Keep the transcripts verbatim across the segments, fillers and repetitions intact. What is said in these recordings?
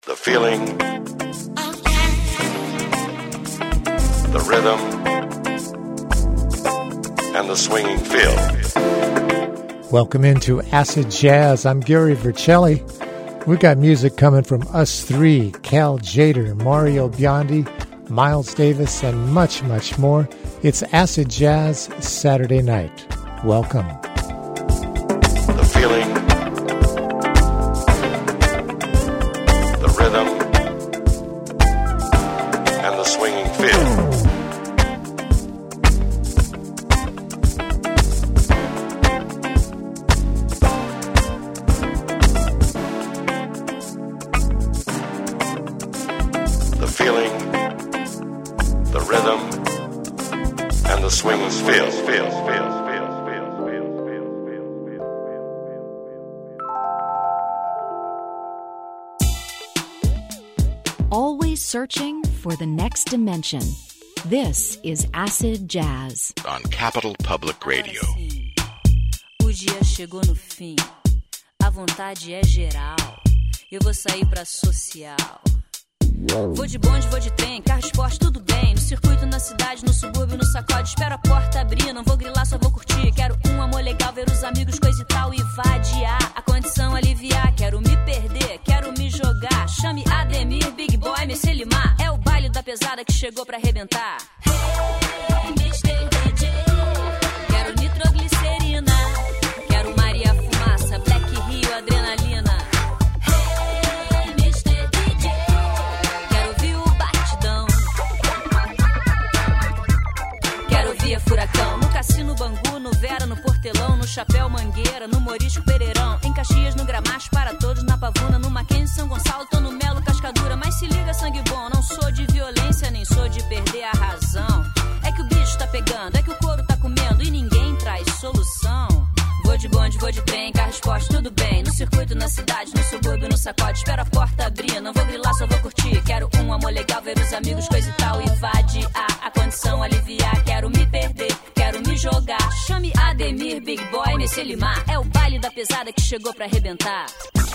The feeling, the rhythm, and the swinging feel. Welcome into Acid Jazz. I'm Gary Vercelli. We've got music coming from us three, Cal Tjader, Mario Biondi, Miles Davis, and much, much more. It's Acid Jazz Saturday night. Welcome. The feeling, the rhythm, and the swinging feel. Swings feel, feel, feel, feel, feel, feel, feel, feel, feel. Always searching for the next dimension. This is Acid Jazz on Capital Public Radio. O dia chegou no fim. A vontade é geral. Eu vou sair pra social. Vou de bonde, vou de trem, carro esporte, tudo bem. No circuito, na cidade, no subúrbio, no sacode. Espero a porta abrir, não vou grilar, só vou curtir. Quero um amor legal, ver os amigos, coisa e tal. E vadiar, a condição aliviar. Quero me perder, quero me jogar. Chame Ademir, Big Boy, M C Limar. É o baile da pesada que chegou pra arrebentar. Hey, mister D J. Quero nitroglicerina. Quero Maria Fumaça, Black Rio, adrenalina. Furacão, no Cassino Bangu, no Vera, no Portelão, no Chapéu Mangueira, no Morisco Pereirão, em Caxias, no Gramacho, para todos, na Pavuna, no Mackenzie, São Gonçalo, tô no Melo, Cascadura, mas se liga, sangue bom, não sou de violência, nem sou de perder a razão. É que o bicho tá pegando, é que o couro tá comendo e ninguém traz solução. Vou de bonde, vou de trem, carro esporte, tudo bem. No circuito, na cidade, no subúrbio, no sacode. Espero a porta abrir, não vou grilar, só vou curtir. Quero um amor legal, ver os amigos, coisa e tal. E vadiar, a condição aliviar. Quero me perder, quero me jogar. Chame Ademir, Big Boy, M C Limar. É o baile da pesada que chegou pra arrebentar.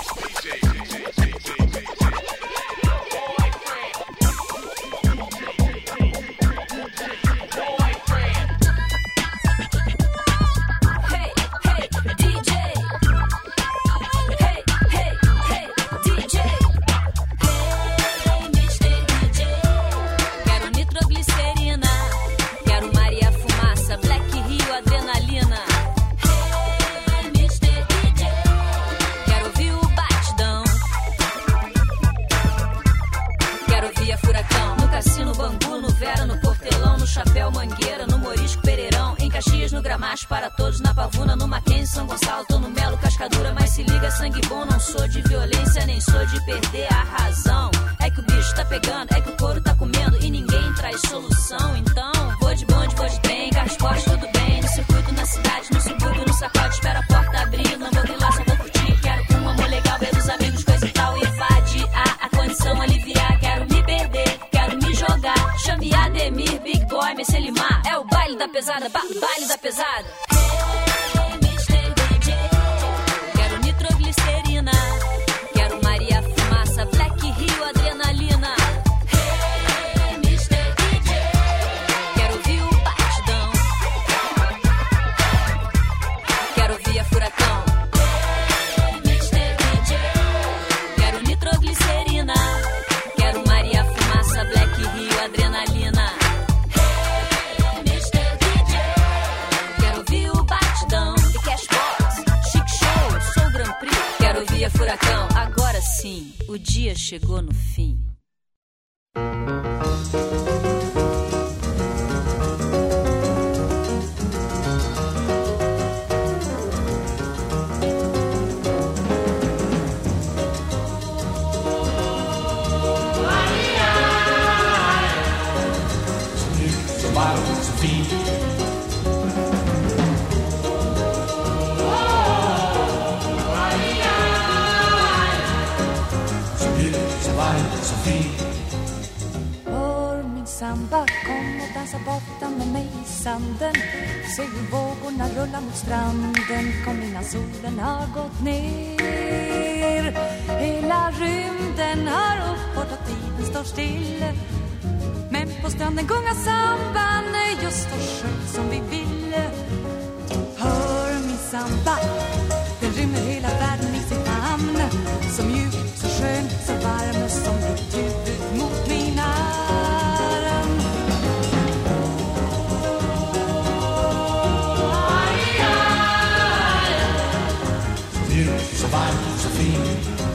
Chapéu Mangueira, no Morisco Pereirão, em Caxias, no Gramacho, para todos, na Pavuna, no Mackenzie, São Gonçalo, tô no Melo, Cascadura, mas se liga, sangue bom, não sou de violência, nem sou de perder a razão. É que o bicho tá pegando, é que o couro tá comendo e ninguém traz solução. Então, vou de bonde, vou de trem, carro esporte, tudo bem. No circuito, na cidade, no subúrbio, no sacode, espero a porta abrir, não vou grilar, só vou curtir. Quero um amor legal, ver os amigos, coisa e tal. E vadiar, a condição aliviar. Quero me perder, quero me jogar. Chame Ademir, Big Boy, M C Limar. É o baile da pesada, ba- baile da pesada. Hey, mister D J. Quero nitroglicerina. Quero Maria Fumaça, Black Rio, adrenalina. Hey, mister D J. Quero ouvir o batidão. Quero ouvir a furacão. Hey, mister D J. Quero nitroglicerina. Quero Maria Fumaça, Black Rio, adrenalina. Furacão, agora sim, o dia chegou no fim. Samba, kom och dansa borta med mig i sanden. Se hur vågorna rullar mot stranden. Kom innan solen har gått ner. Hela rymden har att tiden står still. Men på stranden gungar samba, nej just och skönt som vi ville. Hör min samba, den rymmer hela världen i sin famn. Så mjuk, så skön, så varm, som ditt huvud mot min arm. Aj, aj. Så mjuk, så varm, så fin.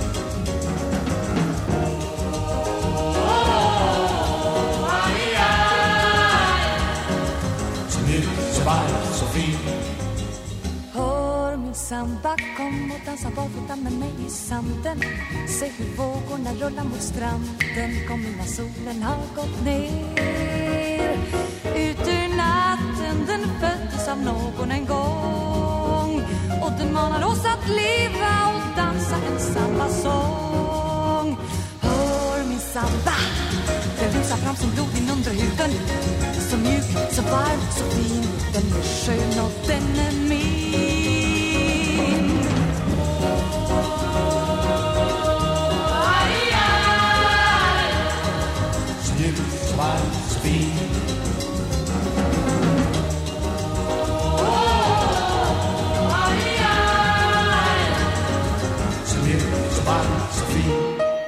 Hör min samba, kom och dansa barfota med mig i sanden. Se hur vågorna rullar mot stranden. Kom innan solen har gått ner. Ut ur natten, den föddes av någon en gång. Och den manar oss att leva och dansa en samba-sång. Hör min samba, den rusar fram som blod in under huden. Så mjuk, så varm, så fin. Den är skön och den är min. Aj, aj. Så mjuk, så varm, så fin. Aj, aj. Så mjuk, så varm, så fin.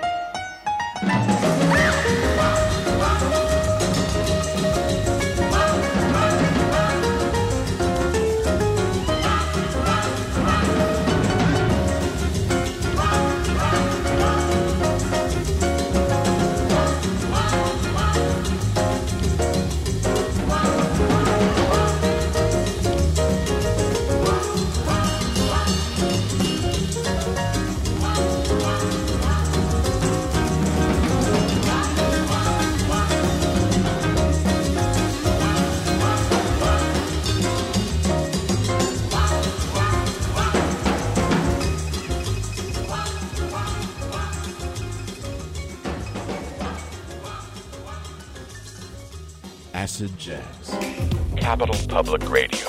Acid Jazz. Capital Public Radio.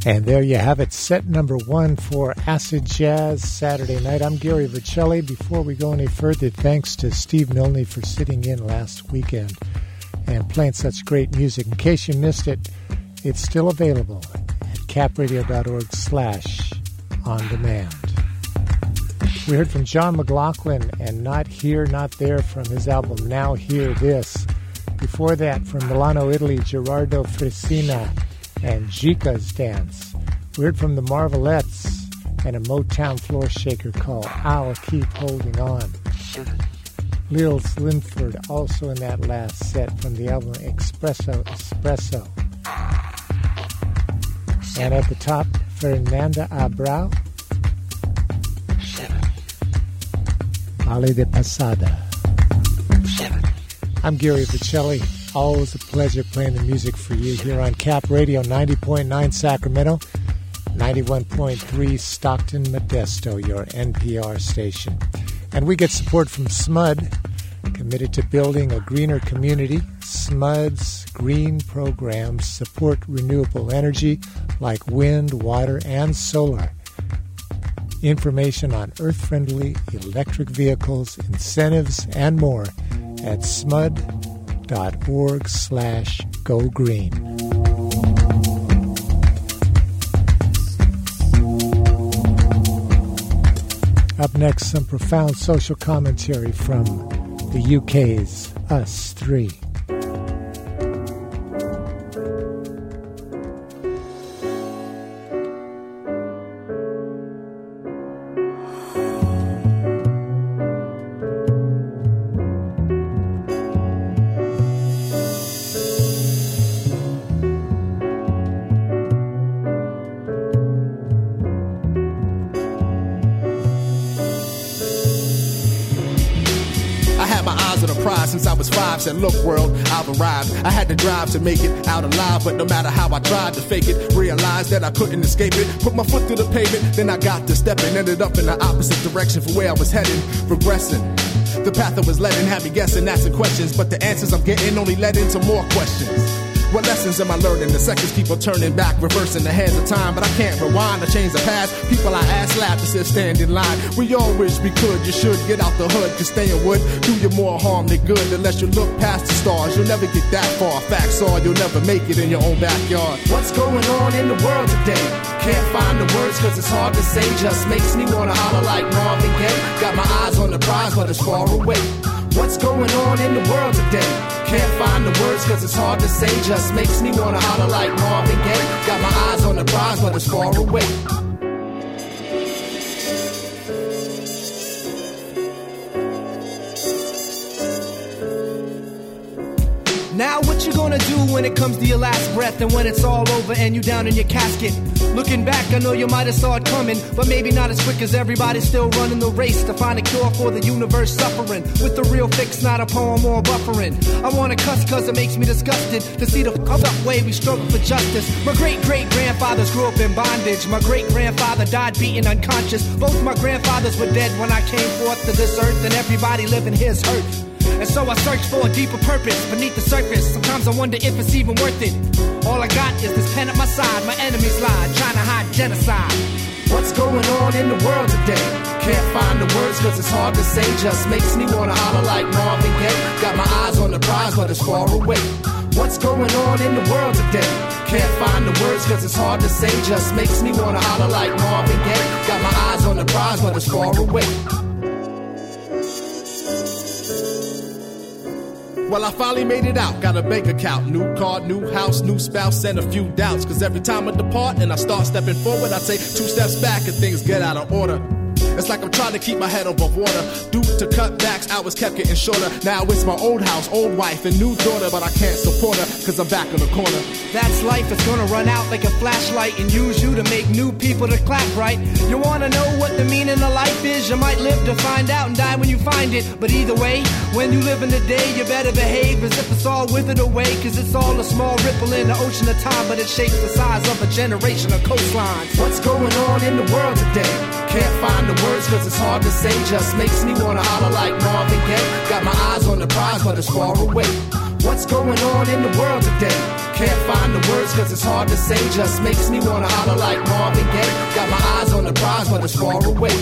And there you have it, set number one for Acid Jazz Saturday night. I'm Gary Vercelli. Before we go any further, thanks to Steve Milne for sitting in last weekend and playing such great music. In case you missed it, it's still available at capradio.org slash on demand. We heard from John McLaughlin and Not Here, Not There from his album Now Hear This. Before that, from Milano, Italy, Gerardo Frisina and Jika's Dance. We heard from the Marvelettes and a Motown floor shaker called I'll Keep Holding On. Lil Slimford also in that last set from the album Espresso Espresso. And at the top, Fernanda Abreu, Vale de Pasada. I'm Gary Vercelli. Always a pleasure playing the music for you here on Cap Radio, ninety point nine Sacramento, ninety-one point three Stockton Modesto, your N P R station. And we get support from S M U D, committed to building a greener community. S M U D's green programs support renewable energy like wind, water, and solar. Information on earth-friendly electric vehicles, incentives, and more at smud dot org slash go green. Up next, some profound social commentary from the U K's Us Three. Since I was five, said, look world, I've arrived. I had to drive to make it out alive, but no matter how I tried to fake it, realized that I couldn't escape it. Put my foot through the pavement, then I got to stepping. Ended up in the opposite direction from where I was heading, regressing. The path I was letting had me guessing, asking questions, but the answers I'm getting only led into more questions. What lessons am I learning? The seconds keep on turning back, reversing the hands of time, but I can't rewind or change the past. People I ask laugh to sit stand in line. We all wish we could. You should get out the hood, cause staying would do you more harm than good. Unless you look past the stars, you'll never get that far. Facts are, you'll never make it in your own backyard. What's going on in the world today? Can't find the words cause it's hard to say. Just makes me wanna holler like Marvin Gaye. Got my eyes on the prize but it's far away. What's going on in the world today? Can't find the words cause it's hard to say. Just makes me wanna holler like Marvin Gaye. Got my eyes on the prize but it's far away. Now what you gonna do when it comes to your last breath and when it's all over and you down in your casket? Looking back, I know you might have saw it coming, but maybe not as quick as everybody's still running the race to find a cure for the universe suffering. With the real fix, not a poem or buffering. I wanna cuss cause it makes me disgusted to see the fucked up way we struggle for justice. My great-great-grandfathers grew up in bondage. My great-grandfather died beaten unconscious. Both my grandfathers were dead when I came forth to this earth, and everybody living here's hurt. And so I search for a deeper purpose beneath the surface. Sometimes I wonder if it's even worth it. All I got is this pen at my side. My enemies lie, trying to hide genocide. What's going on in the world today? Can't find the words cause it's hard to say. Just makes me wanna holler like Marvin Gaye. Got my eyes on the prize but it's far away. What's going on in the world today? Can't find the words cause it's hard to say. Just makes me wanna holler like Marvin Gaye. Got my eyes on the prize but it's far away. Well, I finally made it out, got a bank account, new car, new house, new spouse, and a few doubts. Cause every time I depart and I start stepping forward, I take two steps back and things get out of order. It's like I'm trying to keep my head above water. Due to cutbacks, hours kept getting shorter. Now it's my old house, old wife, and new daughter, but I can't support her, cause I'm back in the corner. That's life, it's gonna run out like a flashlight and use you to make new people to clap, right? You wanna know what the meaning of life is? You might live to find out and die when you find it. But either way, when you live in the day, you better behave as if it's all withered away. Cause it's all a small ripple in the ocean of time, but it shapes the size of a generation of coastlines. What's going on in the world today? Can't find the words cause it's hard to say. Just makes me wanna holler like Marvin Gaye. Got my eyes on the prize but it's far away. What's going on in the world today? Can't find the words cause it's hard to say. Just makes me wanna holler like Marvin Gaye. Got my eyes on the prize but it's far away.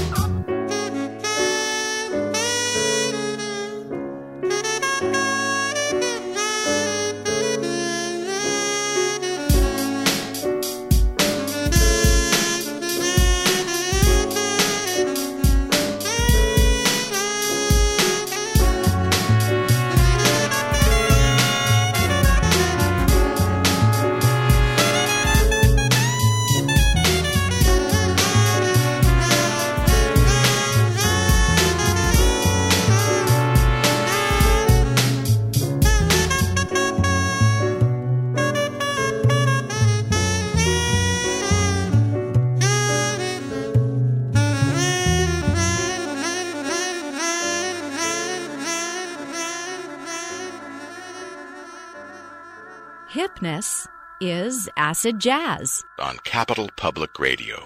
Hipness is acid jazz on Capital Public Radio.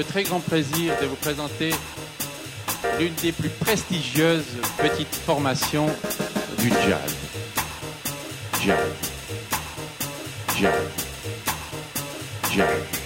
le très grand plaisir de vous présenter l'une des plus prestigieuses petites formations du jazz. Jazz. Jazz. Jazz.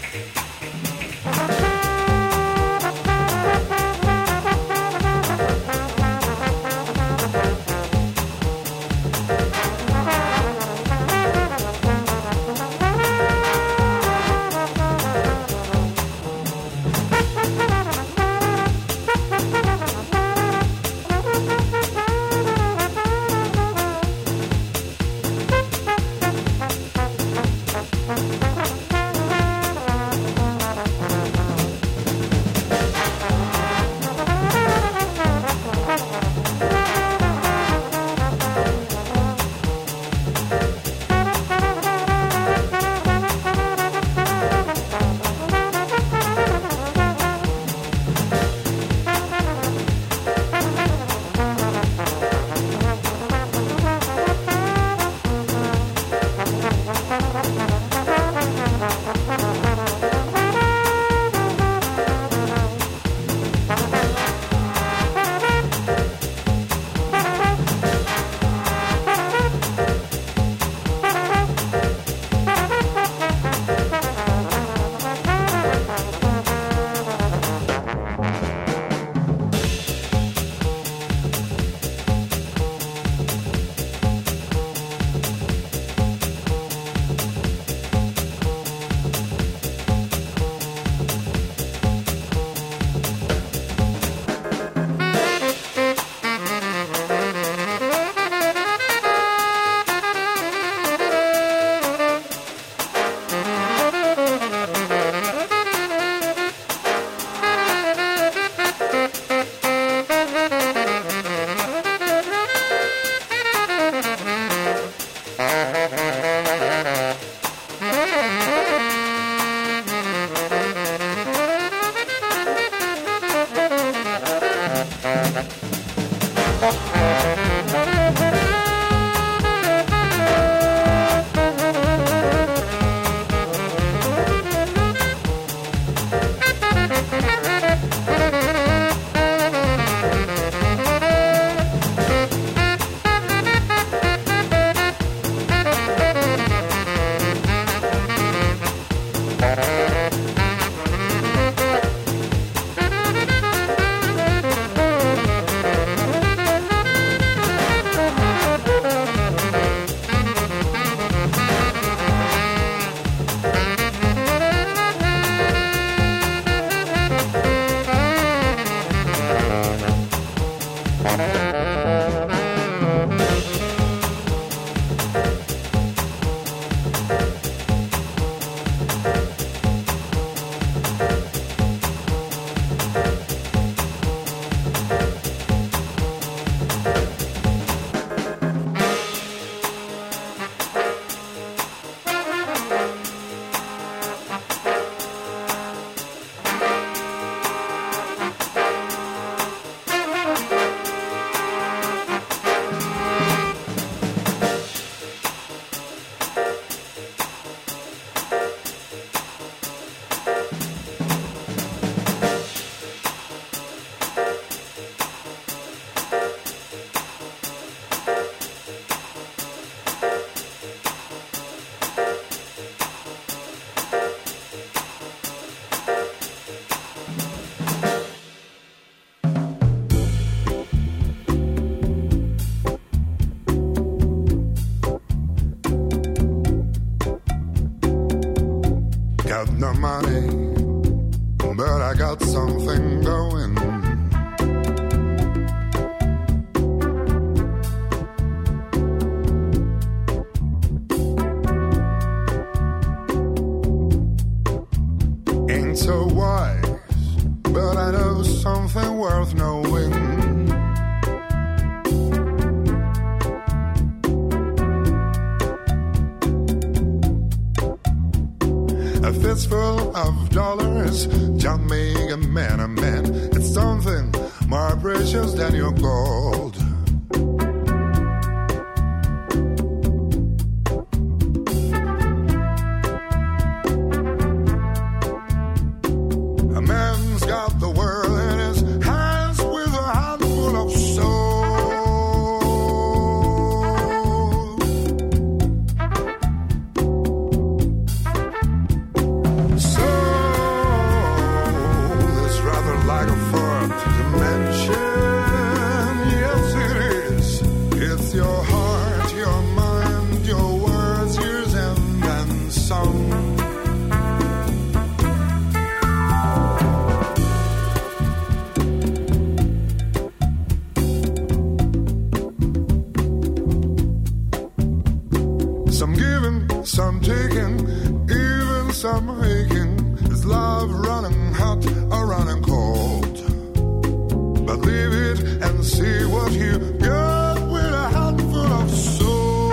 No money, but I got something going. Ain't so wise, but I know something worth knowing. A fistful of dollars don't make a man a man. It's something more precious than your gold. A man some aching. Is love running hot or running cold? But leave it and see what you get with a handful of soul.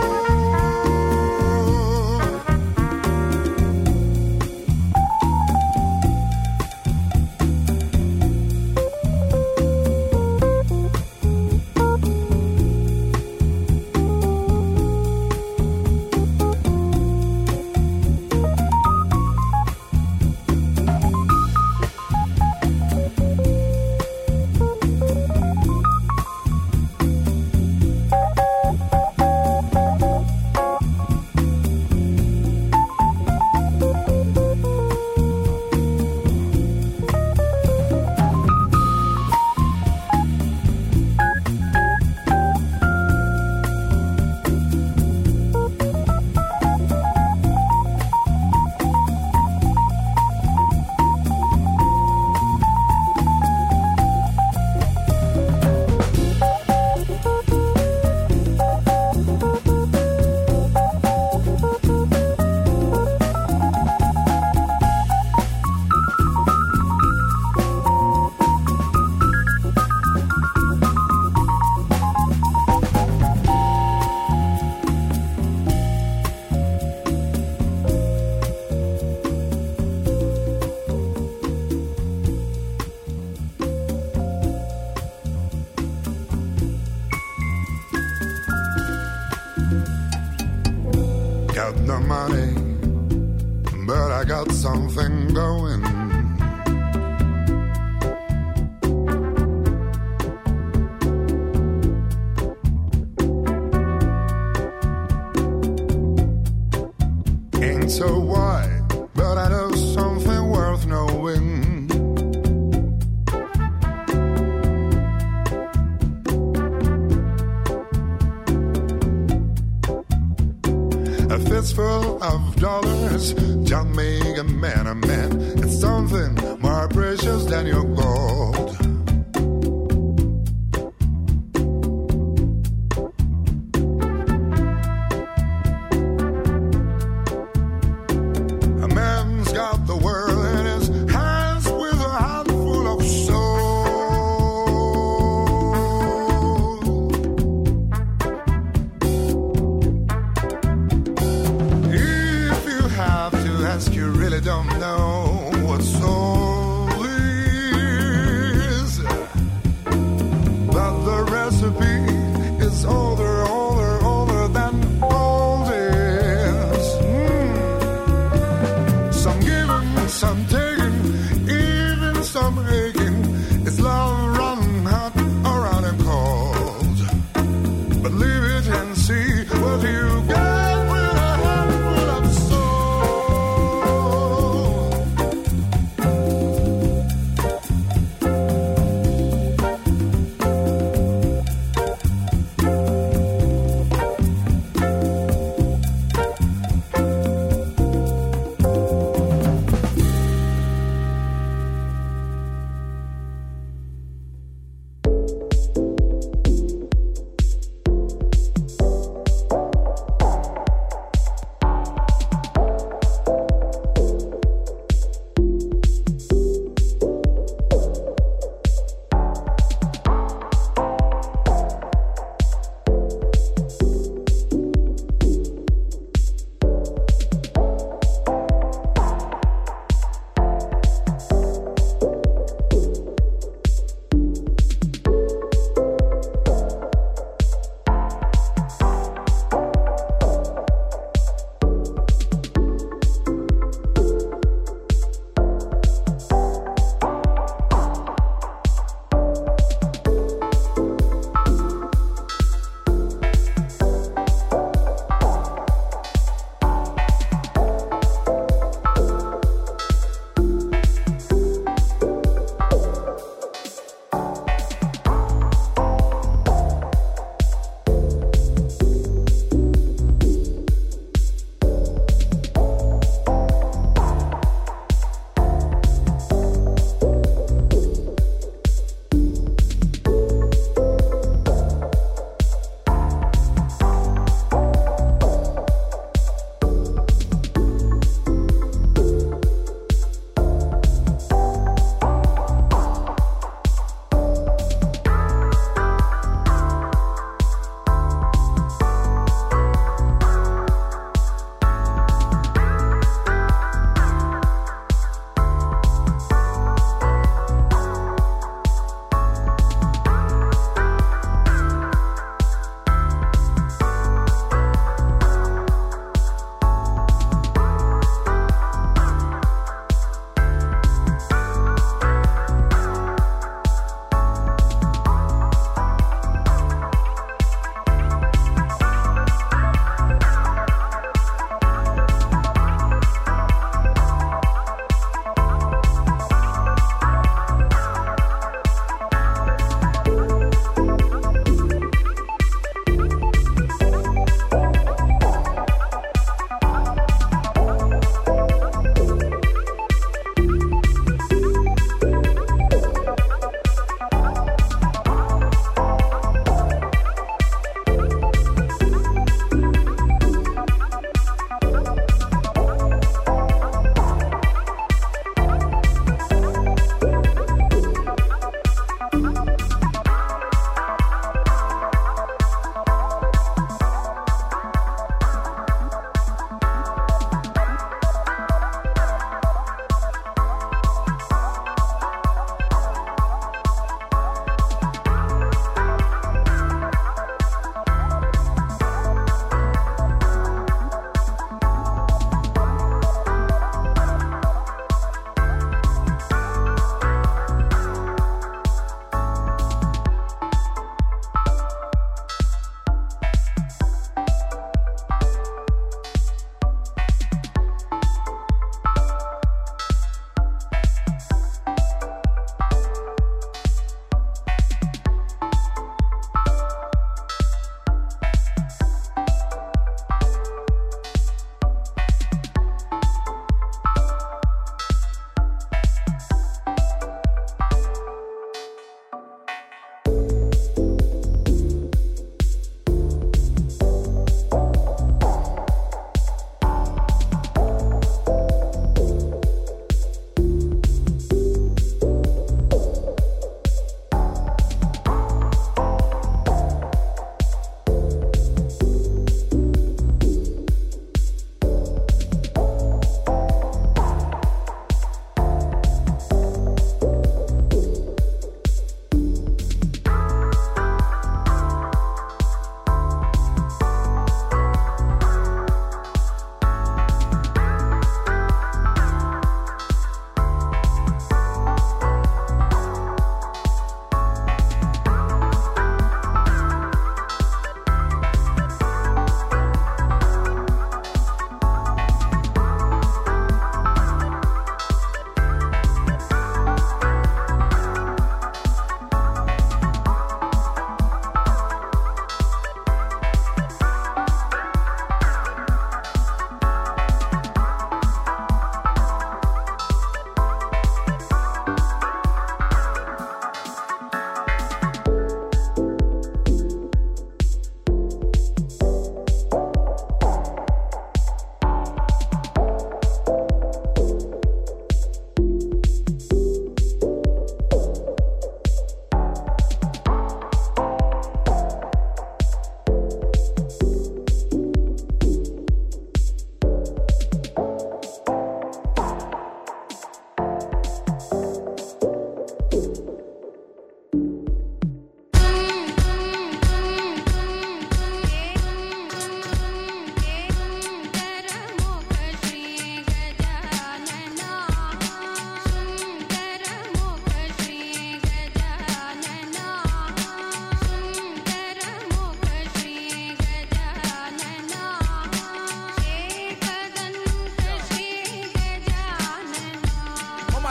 Got no money, but I got something going. Ain't so wide, but I know something worth knowing. A fistful of dollars don't make a man a man. It's something more precious than your gold. A man's got the world in his hands with a handful of soul. Ask, you really don't know what soul is, but the recipe is older, older, older than gold is. Mm. Some giving, some taking, even some aching. It's love running hot or running cold, but leave it and see what you get with a handful of soul.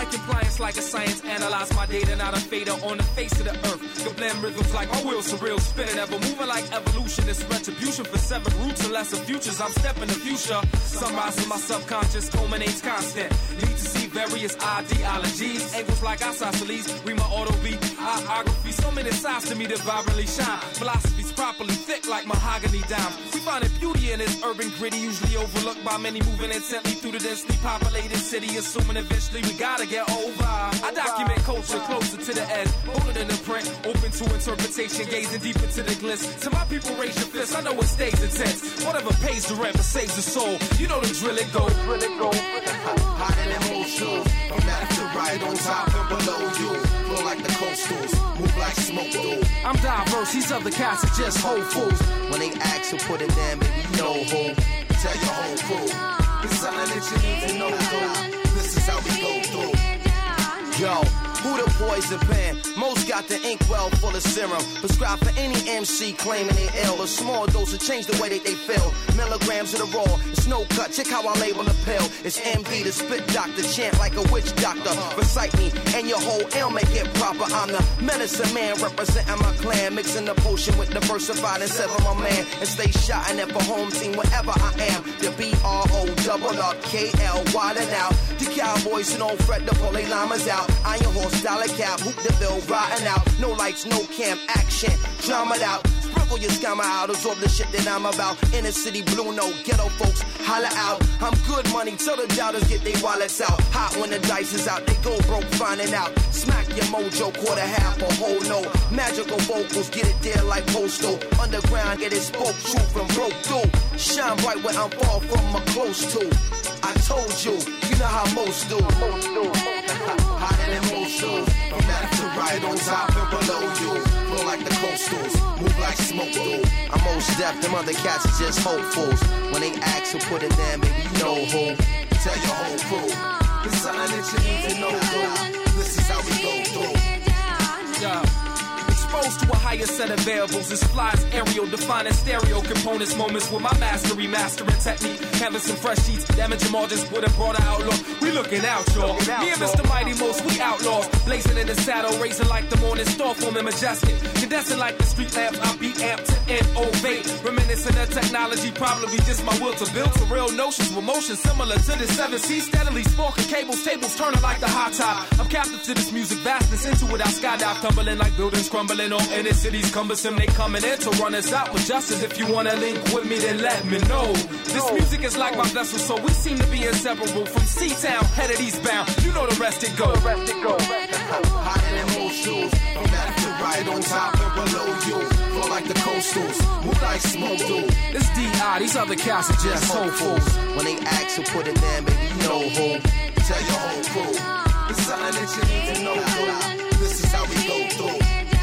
my compliance like a science. Analyze my data, not a fader on the face of the earth. Can blend rhythms like my wheels surreal, spinning, ever moving like evolution. It's retribution for seven roots and lesser futures. I'm stepping the future. Sunrise in my subconscious culminates constant. Need to see various ideologies. Angles like isosceles. Read my auto beat, biography. So many sides to me that vibrantly shine. Philosophy's properly thick like mahogany dimes. We finding beauty in this urban gritty, usually overlooked by many, moving intently through the densely populated city, assuming eventually we gotta get over. I document culture closer to the edge, older than the print, open to interpretation, gazing deep into the glitz. To my people, raise your fists. I know it stays intense. Whatever pays the rent but saves the soul. You know the drill, it go, drill it go. Hotter than most shoes, from left to right, on top and below you. Flow like the coastals, move like smoke do. I'm diverse, these other cats are just whole fools. When they ask who put it down, baby, you know who. Tell your whole crew, it's something that you need to know through. This is how we go through. Yo, who the poison pen? Most got the ink well full of serum. Prescribed for any M C claiming they ill. A small dose will change the way that they feel. Milligrams of the raw, it's no cut. Check how I label a pill. It's M D, the spit doctor, chant like a witch doctor. Recite me, and your whole ailment get proper. I'm the medicine man representing my clan. Mixing the potion with diversified and sever my man. And stay shotting it for home team wherever I am. The B R O double up K L, widen out. The Cowboys and old Fred, the Polly Llamas out. Iron horse, dollar cap, hoop the bill, riding out. No lights, no cam, action, drama out. Sprinkle your scammer out, absorb the shit that I'm about. Inner city blue, no ghetto folks, holla out. I'm good money, tell the doubters get their wallets out. Hot when the dice is out, they go broke finding out. Smack your mojo, quarter half a whole no. Magical vocals, get it there like postal. Underground, get it spoke, truth and broke through. Shine bright when I'm far from a close to. I told you, you know how most do. Most do. Hotter than most do. From left to right, on top and below you. Flow like the coastals, move like smoke do. I'm most deaf, them other cats are just hopefuls. When they ask who put it down, baby, you know who. Tell your whole crew, it's something that you need to know through. This is how we go through. Yeah. Exposed to a higher set of variables, it's flies, aerial, defining stereo components, moments with my mastery, mastering technique, canvassing fresh sheets, damaging margins with a broader outlook. We looking out, y'all. Me and Mister Mighty Most, we outlaws, blazing in the saddle, racing like the morning star, forming majestic, condensing like the street lamps. I beat amped to innovate, reminiscent of technology, probably just my will to build to real notions with motion similar to the seven seas, steadily sparking cables, tables turning like the hot top. I'm captive to this music, vastness into it. I skydive, tumbling like buildings crumbling. On inner cities cumbersome, they coming in to run us out with justice. If you wanna link with me, then let me know. This music is like my vessel, so we seem to be inseparable. From C-Town, headed eastbound, you know the rest it go. The rest it go. Hotter than most shoes, from left to right, on top and below you. Flow like the coastals, move like smoke do. It's D I, these other cats are just hopefuls. When they ask who put it down, baby, you know who. Tell your whole crew, it's something that you need to know through. This is how we go through.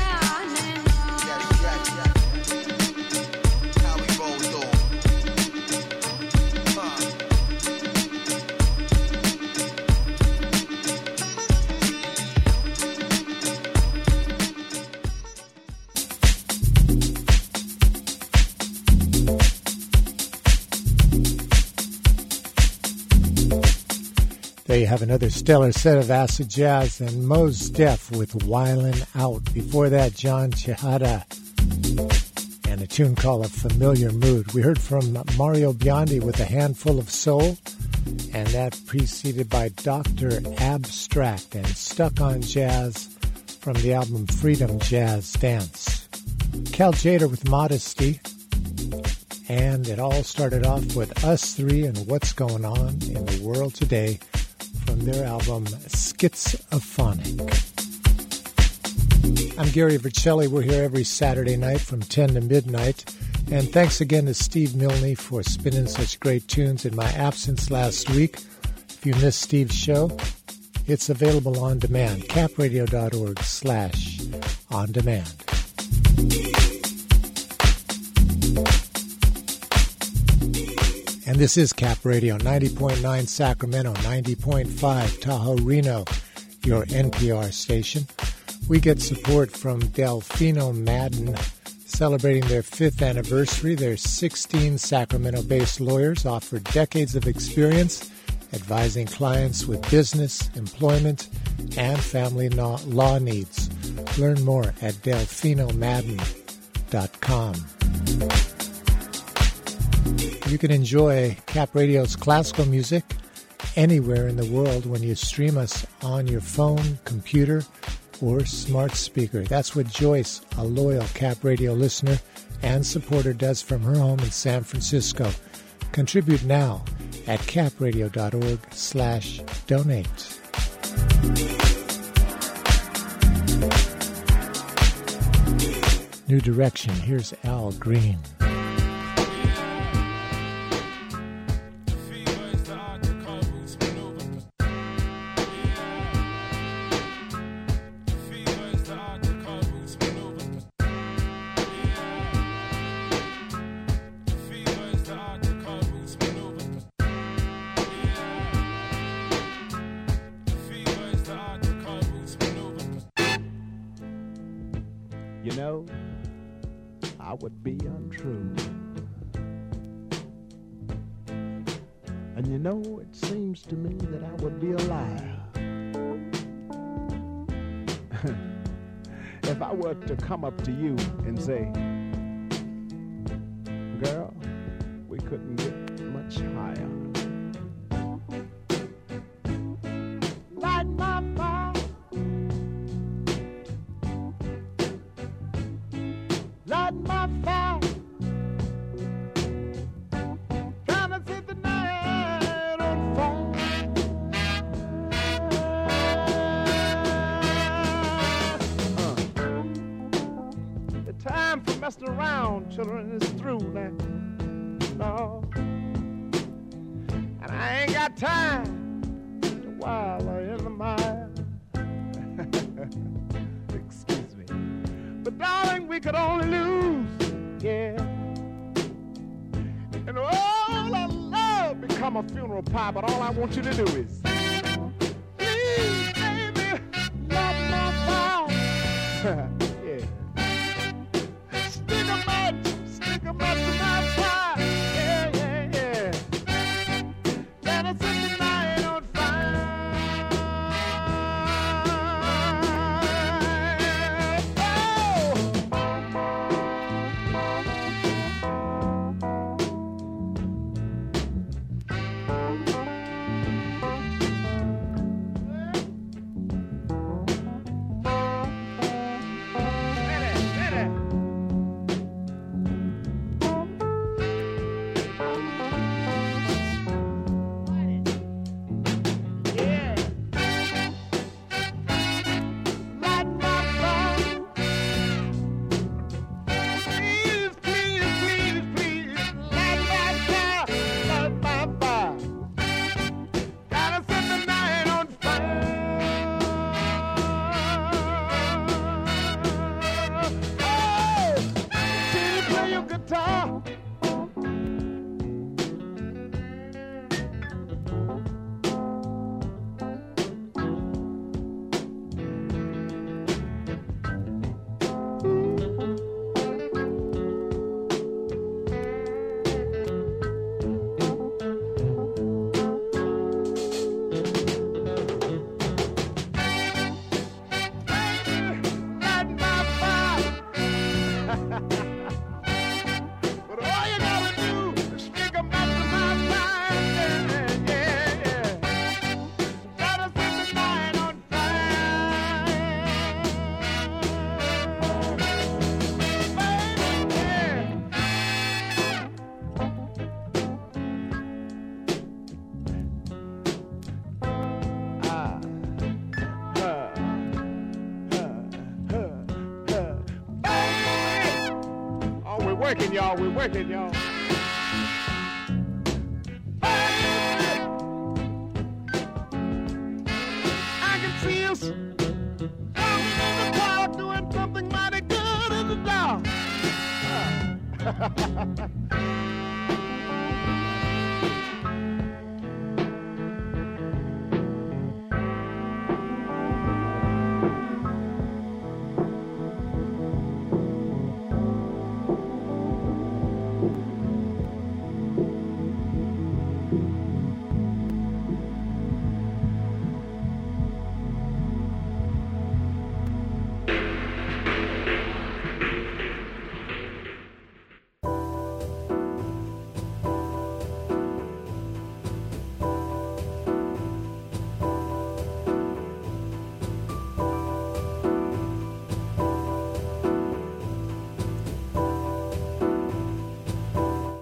There you have another stellar set of acid jazz and Mos Def with Wildin' Out. Before that, John Tejada and a tune called A Familiar Mood. We heard from Mario Biondi with A Handful of Soul, and that preceded by Doctor Abstract and Stuck on Jazz from the album Freedom Jazz Dance. Cal Tjader with Modesty, and it all started off with Us Three and What's Going On in the World Today from their album Schizophonic. I'm Gary Vercelli. We're here every Saturday night from ten to midnight. And thanks again to Steve Milne for spinning such great tunes in my absence last week. If you missed Steve's show, it's available on demand. capradio.org slash on demand. And this is Cap Radio, ninety point nine Sacramento, ninety point five Tahoe, Reno, your N P R station. We get support from Delfino Madden, celebrating their fifth anniversary. Their sixteen Sacramento-based lawyers offer decades of experience advising clients with business, employment, and family law needs. Learn more at delfino madden dot com. You can enjoy Cap Radio's classical music anywhere in the world when you stream us on your phone, computer, or smart speaker. That's what Joyce, a loyal Cap Radio listener and supporter, does from her home in San Francisco. Contribute now at capradio.org slash donate. New Direction. Here's Al Green. You know, I would be untrue. And you know, it seems to me that I would be a liar. If I were to come up to you and say, girl, we couldn't get much higher. Light my fire. Light my fire. Trying to set the night on fire. Uh. The time for messing around, children, is through now. No. And I ain't got time to while I in the mire. Excuse me. But darling, we could only lose, yeah. And all our love become a funeral pie, but all I want you to do is please, baby, light my fire. Yeah. Stick a match, stick a match to my fire. Yeah, yeah, yeah. Let us set the night on fire. Working, y'all. We're working, y'all. I can see us down in the crowd doing something mighty good in the dark.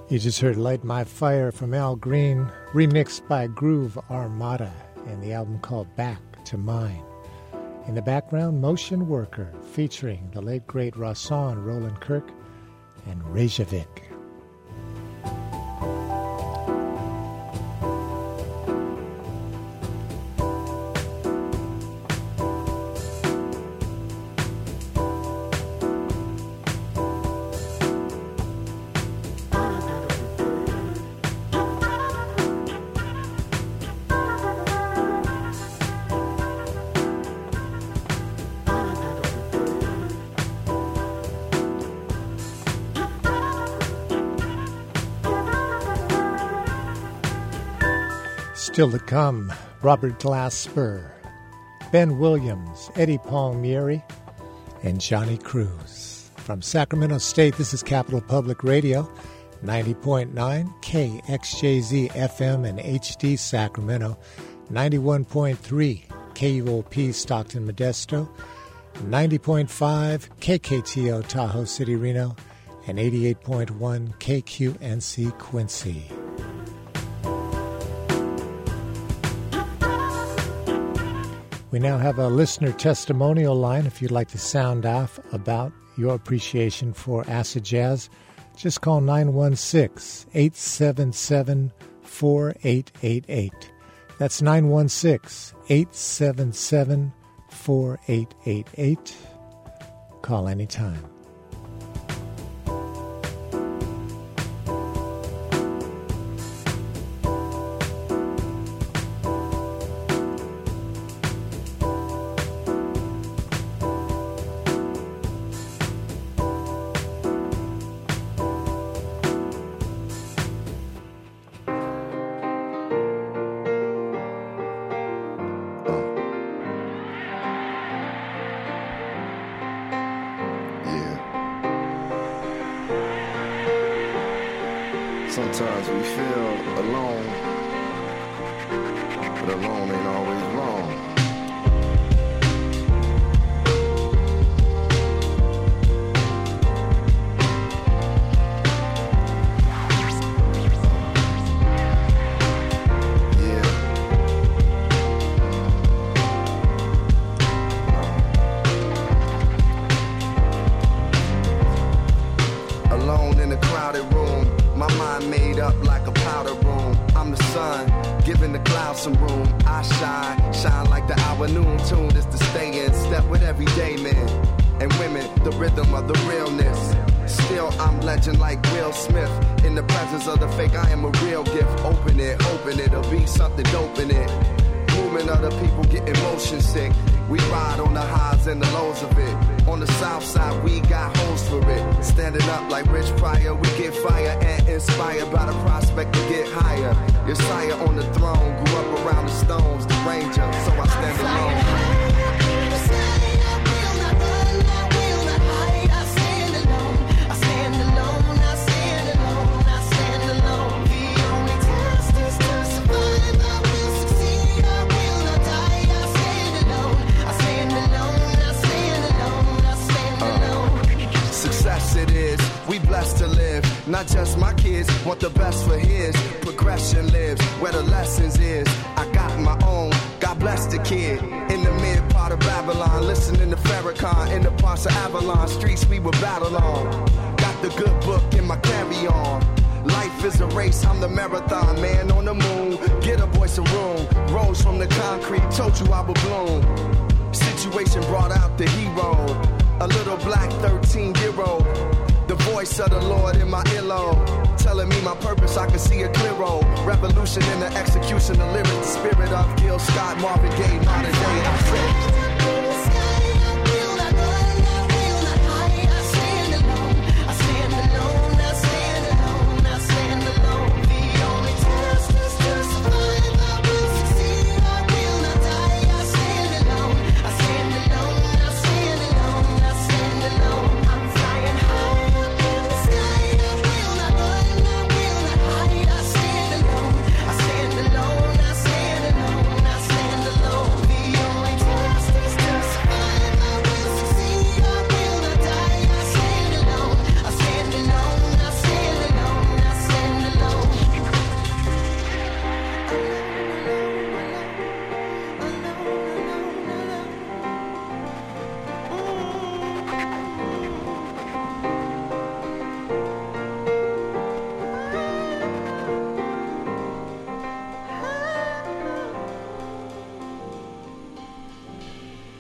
You just heard Light My Fire from Al Green, remixed by Groove Armada, and the album called Back to Mine. In the background, Motion Worker, featuring the late great Rahsaan Roland Kirk and Reykjavik. Still to come, Robert Glasper, Ben Williams, Eddie Palmieri, and Johnny Cruz. From Sacramento State, this is Capital Public Radio, ninety point nine K X J Z F M and H D Sacramento, ninety-one point three K U O P Stockton Modesto, ninety point five K K T O Tahoe City Reno, and eighty-eight point one K Q N C Quincy. We now have a listener testimonial line. If you'd like to sound off about your appreciation for acid jazz, just call nine one six, eight seven seven, four eight eight eight. That's nine one six, eight seven seven, four eight eight eight. Call anytime. Sometimes we feel alone, but alone ain't always wrong. Yeah. Alone in a crowded room. My mind made up like a powder room. I'm the sun, giving the clouds some room. I shine, shine like the hour noon tune. Is to stay in step with everyday men and women, the rhythm of the realness. Still, I'm legend like Will Smith. In the presence of the fake, I am a real gift. Open it, hoping it'll be something dope in it. Movement of the people getting motion sick. We ride on the highs and the lows of it. On the south side, we got hoes for it. Standing up like Rich Pryor, we get fire and inspired by the prospect to get higher. Your sire on the throne, grew up around the stones, the ranger, so I stand alone. It is, we blessed to live. Not just my kids, want the best for his. Progression lives where the lessons is. I got my own, God bless the kid. In the mid part of Babylon, listening to Farrakhan. In the parts of Avalon, streets we would battle on. Got the good book in my carry-on. Life is a race, I'm the marathon man on the moon. Get a voice a room, rose from the concrete, told you I would bloom. Situation brought out the hero. A little black thirteen-year-old. The voice of the Lord in my earlobe. Telling me my purpose, I can see a clear road. Revolution in the execution of lyrics. The spirit of Gil Scott, Marvin Gaye, modern day. I say.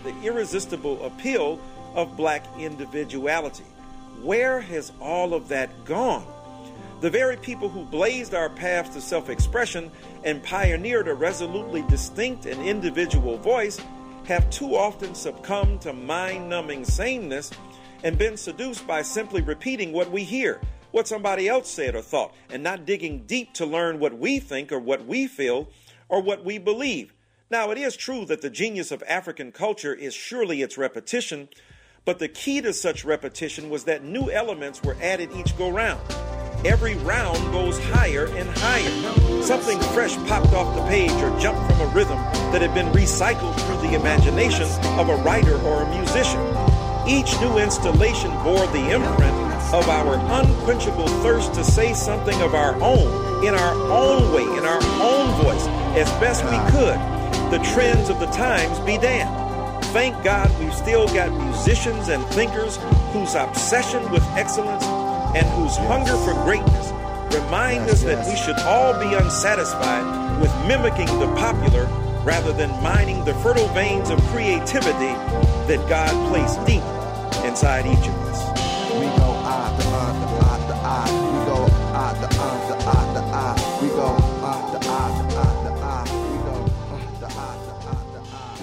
the irresistible appeal of black individuality. Where has all of that gone? The very people who blazed our paths to self-expression and pioneered a resolutely distinct and individual voice have too often succumbed to mind-numbing sameness and been seduced by simply repeating what we hear, what somebody else said or thought, and not digging deep to learn what we think or what we feel or what we believe. Now, it is true that the genius of African culture is surely its repetition, but the key to such repetition was that new elements were added each go-round. Every round goes higher and higher. Something fresh popped off the page or jumped from a rhythm that had been recycled through the imagination of a writer or a musician. Each new installation bore the imprint of our unquenchable thirst to say something of our own, in our own way, in our own voice, as best we could. The trends of the times be damned. Thank God we've still got musicians and thinkers whose obsession with excellence and whose hunger for greatness remind us that we should all be unsatisfied with mimicking the popular rather than mining the fertile veins of creativity that God placed deep inside each of us. We go ah the ah the ah the ah. We go ah the ah the ah the ah. We go ah the ah the ah the ah. We go ah the ah the ah the ah.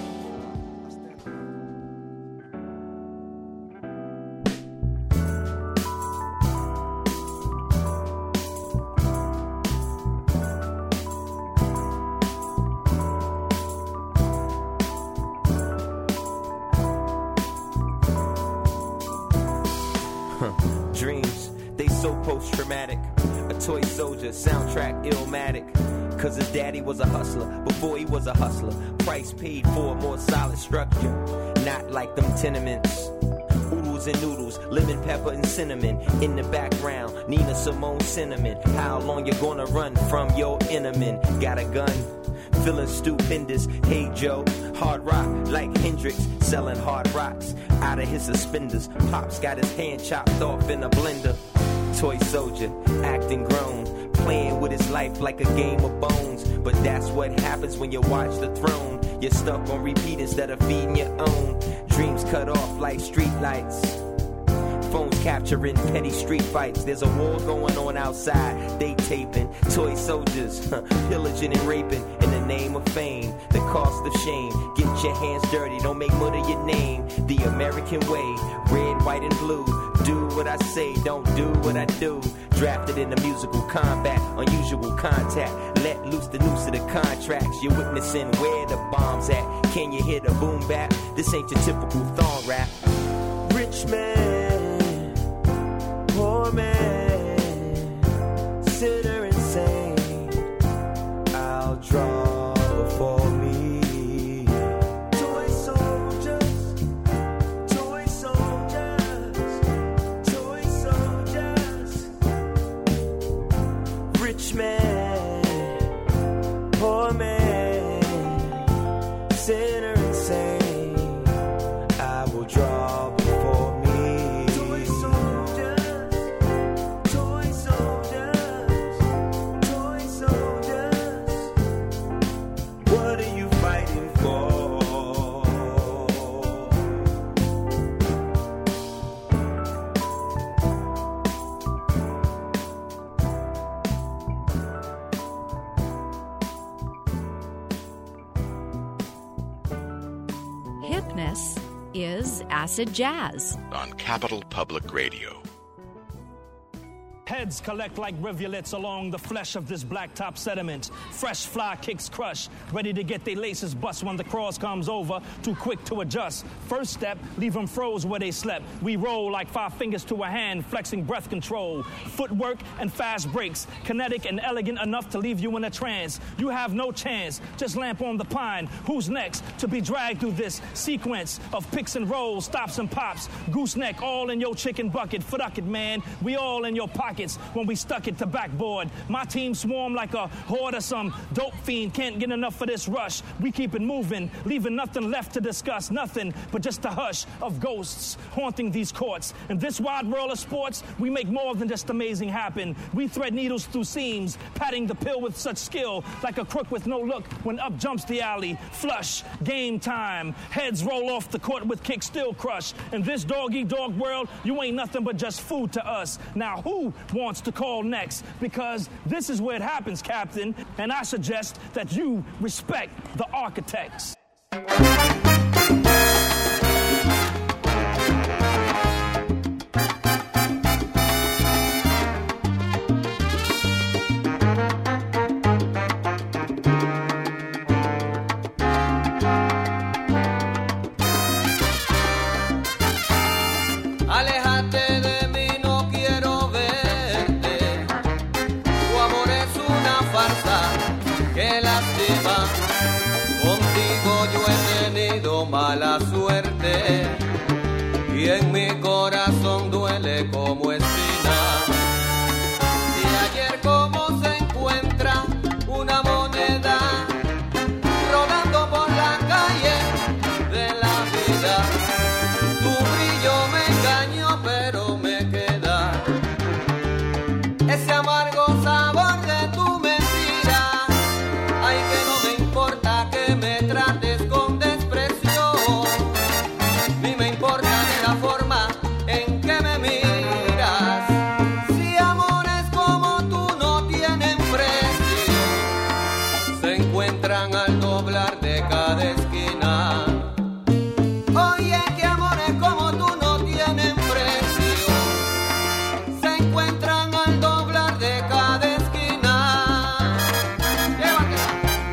Dreams, they so post-traumatic. A toy soldier, soundtrack illmatic. Cause his daddy was a hustler before he was a hustler. Price paid for a more solid structure. Not like them tenements. Oodles and noodles, lemon pepper and cinnamon. In the background, Nina Simone cinnamon. How long you gonna run from your enemy? Got a gun? Feeling stupendous, hey Joe. Hard rock like Hendrix, selling hard rocks out of his suspenders. Pops got his hand chopped off in a blender. Toy soldier, acting grown, playing with his life like a game of bones. But that's what happens when you watch the throne. You're stuck on repeat instead of feeding your own. Dreams cut off like street lights. Phones capturing petty street fights. There's a war going on outside. They taping toy soldiers, huh, pillaging and raping in the name of fame. The cost of shame. Get your hands dirty. Don't make mud of your name. The American way. Red, white, and blue. Do what I say. Don't do what I do. Drafted in the musical combat. Unusual contact. Let loose the noose of the contracts. You're witnessing where the bomb's at. Can you hear the boom bap? This ain't your typical thong rap. Rich man, poor man, sinner insane, I'll draw before me. Toy soldiers, toy soldiers, toy soldiers. Rich man, poor man, sinner insane, I will draw before me. Toy soldiers, toy soldiers, toy soldiers. What are you fighting for? Hipness is acid jazz. On Capital Public Radio. Heads collect like rivulets along the flesh of this blacktop sediment. Fresh fly kicks crush, ready to get their laces bust when the cross comes over, too quick to adjust. First step, leave them froze where they slept. We roll like five fingers to a hand, flexing breath control. Footwork and fast breaks, kinetic and elegant enough to leave you in a trance. You have no chance, just lamp on the pine. Who's next to be dragged through this sequence of picks and rolls, stops and pops, gooseneck all in your chicken bucket. Fuck it, man, we all in your pocket. pockets when we stuck it to backboard. My team swarm like a horde of some dope fiend. Can't get enough of this rush. We keep it moving, leaving nothing left to discuss. Nothing but just a hush of ghosts haunting these courts. In this wide world of sports, we make more than just amazing happen. We thread needles through seams, patting the pill with such skill, like a crook with no look when up jumps the alley. Flush, game time. Heads roll off the court with kicks still crush. In this dog-eat-dog world, you ain't nothing but just food to us. Now who wants to call next? Because this is where it happens, Captain, and I suggest that you respect the architects. Aléjate de mí, no quiero verte. Tu amor es una farsa que lastima. Contigo yo he tenido mala suerte y en mi corazón duele como espina. Y ayer como se encuentra una moneda rodando por la calle de la vida. Tu brillo me engañó, pero me queda ese amargo sabor de tu mentira. Ay, que no me importa que me trates con desprecio, ni me importa de la forma en que me miras. Si amores como tú no tienen precio, se encuentran al doblar de cada esquina. Oye, que amores como tú no tienen precio, se encuentran al doblar de cada esquina. Llévatela.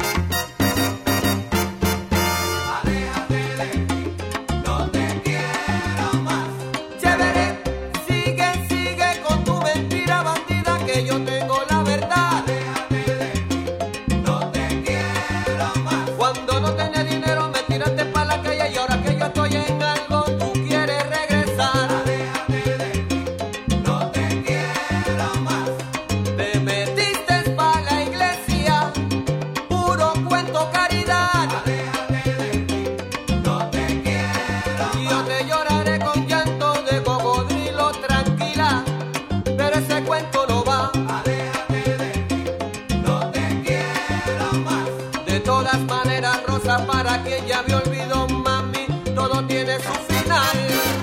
Aléjate de mí, no te quiero más. Chévere, sigue, sigue con tu mentira bandida, que yo tengo la verdad. Aléjate de mí, no te quiero más. Cuando no tenía dinero me tiraste pa' la calle y ahora que yo estoy en algo tú quieres regresar. Aléjate de mí, no te quiero más. Te metiste pa' la iglesia, puro cuento caridad. Aléjate de mí, no te quiero más. Yo te lloraré con llanto de cocodrilo, tranquila, pero ese cuento no va. Aléjate de mí, no te quiero más. De todas maneras, Rosa, para quien ya me olvidó, mami, todo tiene su final.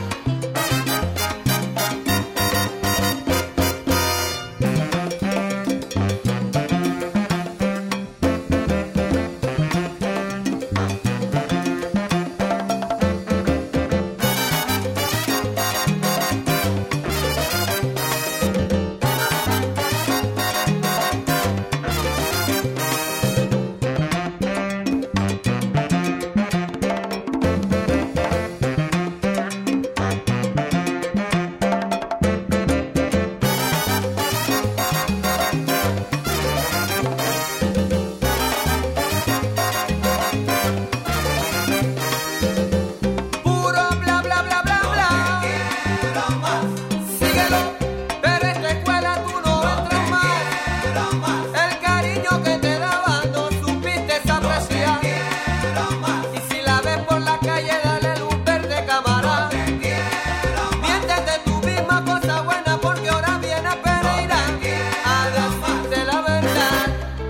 Puro bla bla bla bla bla. Quiero más. Síguelo, pero en la escuela tú no entras más. Quiero más. El cariño que te daba no supiste apreciar. Quiero más. Y si la ves por la calle dale luz verde, cámara. Mientes de tu misma cosa buena porque ahora viene a Pereira a decirte la verdad.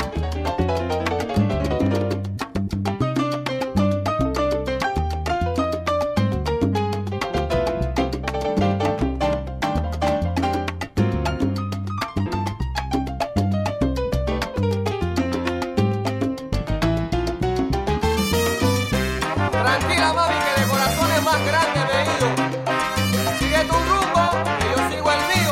Tranquila, mami, que de corazones más grandes me he ido. Sigue tu rumbo, que yo sigo el mío.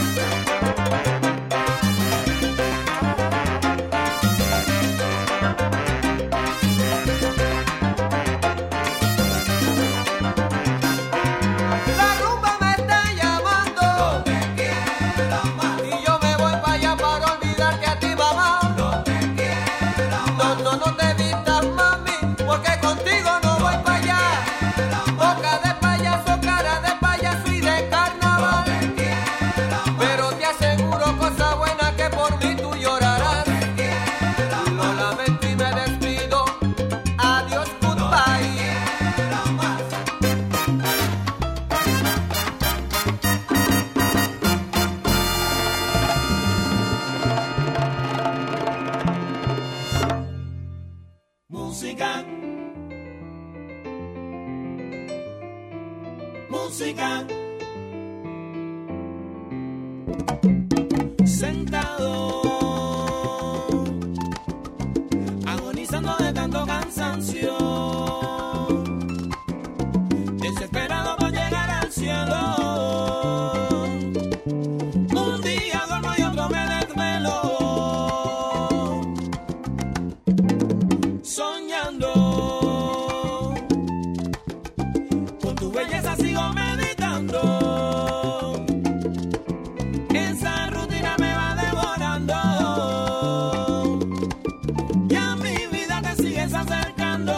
La rumba me está llamando. No te quiero más. Y yo me voy para allá para olvidarte a ti, mamá. No te quiero más. No, no, no te vistas, mami, porque contigo no voy para allá. música. Sentado, agonizando de tanto cansancio, desesperado por llegar al cielo. Un día duermo y otro me desvelo, soñando con tu belleza sigo meditando. Esa rutina me va devorando y a mi vida te sigues acercando.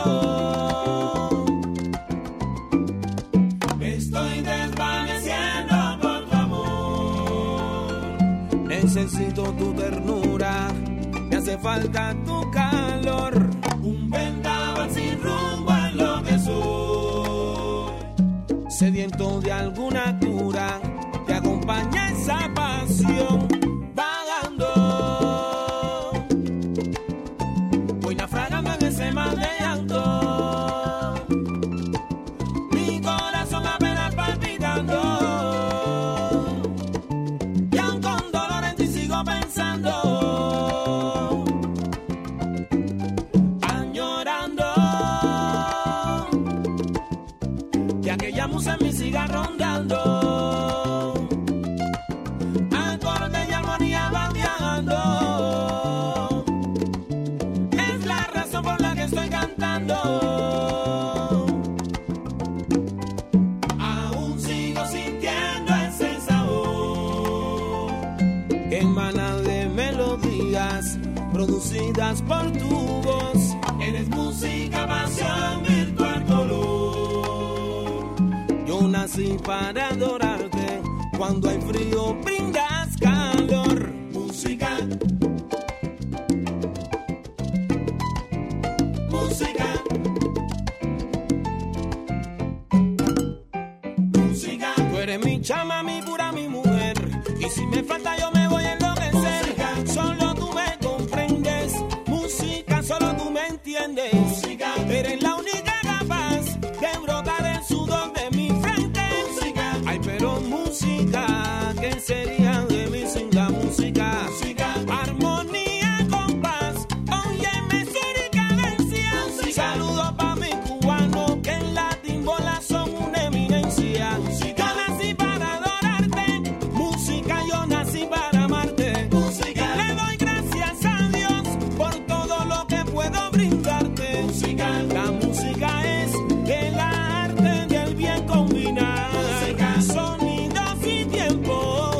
Me estoy desvaneciendo por tu amor. Necesito tu ternura, me hace falta tu calor. Un vendaval sin rumbo en lo que soy, sediento de alguna cura, te acompaña esa pasión. Vagando, voy naufragando en ese mar de llanto, mi corazón apenas palpitando, y aún con dolor en ti sigo pensando, añorando que aquella musa en mí siga rondando. Acordes y armonía van viajando, es la razón por la que estoy cantando. Aún sigo sintiendo ese sabor que emana de melodías producidas por tu voz. Eres música, pasión, virtual color. Yo nací para adorarte, cuando hay frío brindas calor. Música, música, música. Tú eres mi chama, mi pura, mi mujer, y si me falta yo me voy a enloquecer. Música. Solo tú me comprendes, música, solo tú me entiendes. Música. Eres la única capaz de brotar el sudor de mi frente. Música. Ay, pero música, ¿qué sería de mí sin la música? Música. Armonía, compás, óyeme, sur y cadencia. Música. Saludos pa' mi cubano, que en la timbola son una eminencia. Música. Yo nací para adorarte, música, yo nací para amarte. Música. Le doy gracias a Dios por todo lo que puedo brindarte. Música. La música es el arte del bien combinar. Música. Sonidos y tiempos.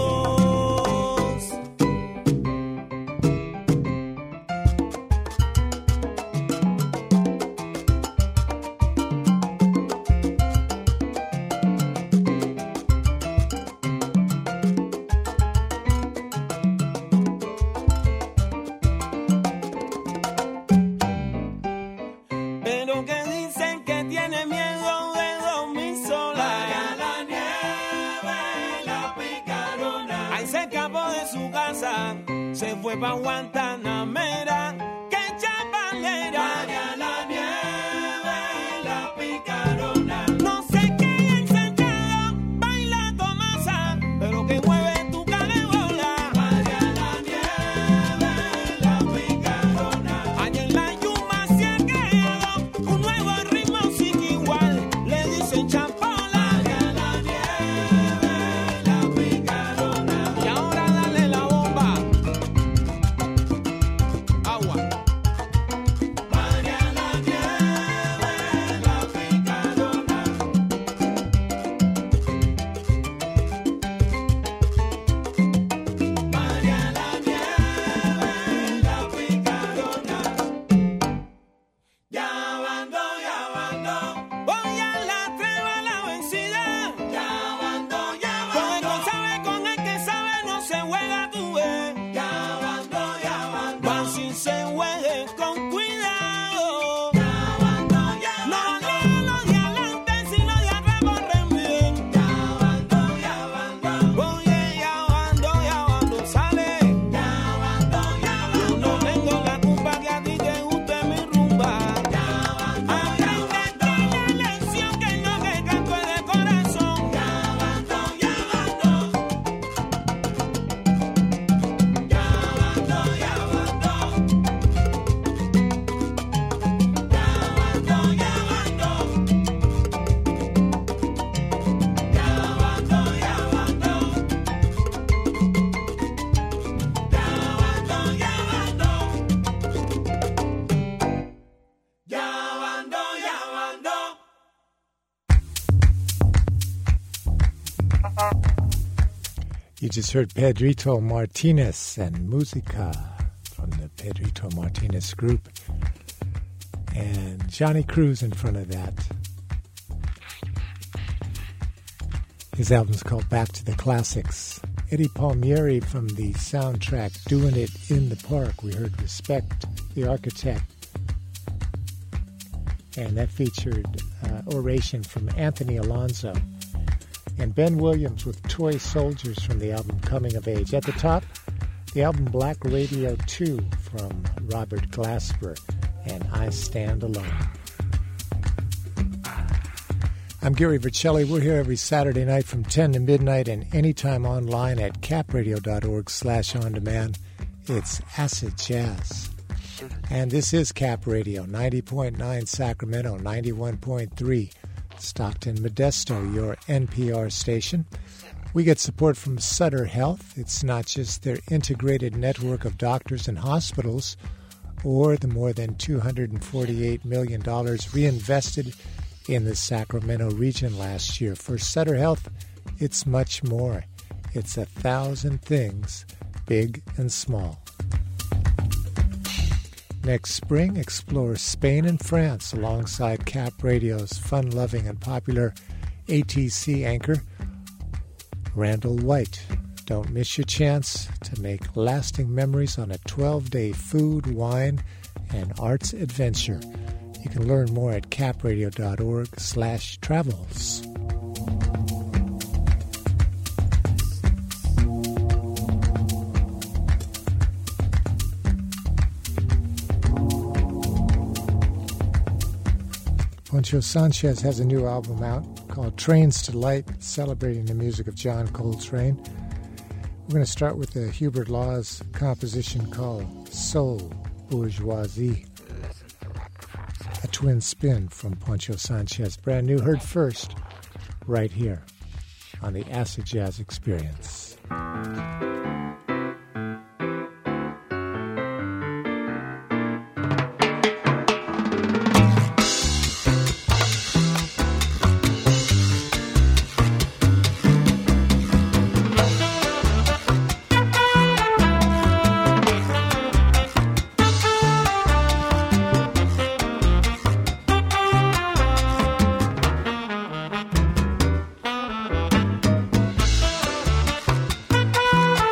Pero que dicen que tiene miedo de dormir sola. Vaya la nieve, la picarona. Ahí se escapó de su casa, se fue pa' Guantanamera. ¡Qué chapalera! Vaya la nieve, la picarona. No sé qué hay ensanchado, baila Tomasa, pero que mueve tu calebola. Vaya la nieve, la picarona. Allá en la Yuma se ha creado un nuevo ritmo sin igual, le dicen champola. Vaya la nieve, la picarona. Y ahora dale la bomba. Agua. You just heard Pedrito Martinez and Musica from the Pedrito Martinez group. And Johnny Cruz in front of that. His album's called Back to the Classics. Eddie Palmieri from the soundtrack Doing It in the Park. We heard Respect the Architect. And that featured uh, oration from Anthony Alonso. And Ben Williams with Toy Soldiers from the album Coming of Age. At the top, the album Black Radio two from Robert Glasper and I Stand Alone. I'm Gary Vercelli. We're here every Saturday night from ten to midnight and anytime online at capradio.org slash on demand. It's Acid Jazz. And this is Cap Radio, ninety point nine Sacramento, ninety-one point three Stockton Modesto, your N P R station. We get support from Sutter Health. It's not just their integrated network of doctors and hospitals or the more than two hundred forty-eight million dollars reinvested in the Sacramento region last year. For Sutter Health, it's much more. It's a thousand things, big and small. Next spring, explore Spain and France alongside Cap Radio's fun-loving and popular A T C anchor, Randall White. Don't miss your chance to make lasting memories on a twelve-day food, wine, and arts adventure. You can learn more at capradio.org slash travels. Poncho Sanchez has a new album out called Trains to Light, celebrating the music of John Coltrane. We're going to start with the Hubert Laws composition called Soul Bourgeoisie. A twin spin from Poncho Sanchez. Brand new, heard first, right here on the Acid Jazz Experience. Thank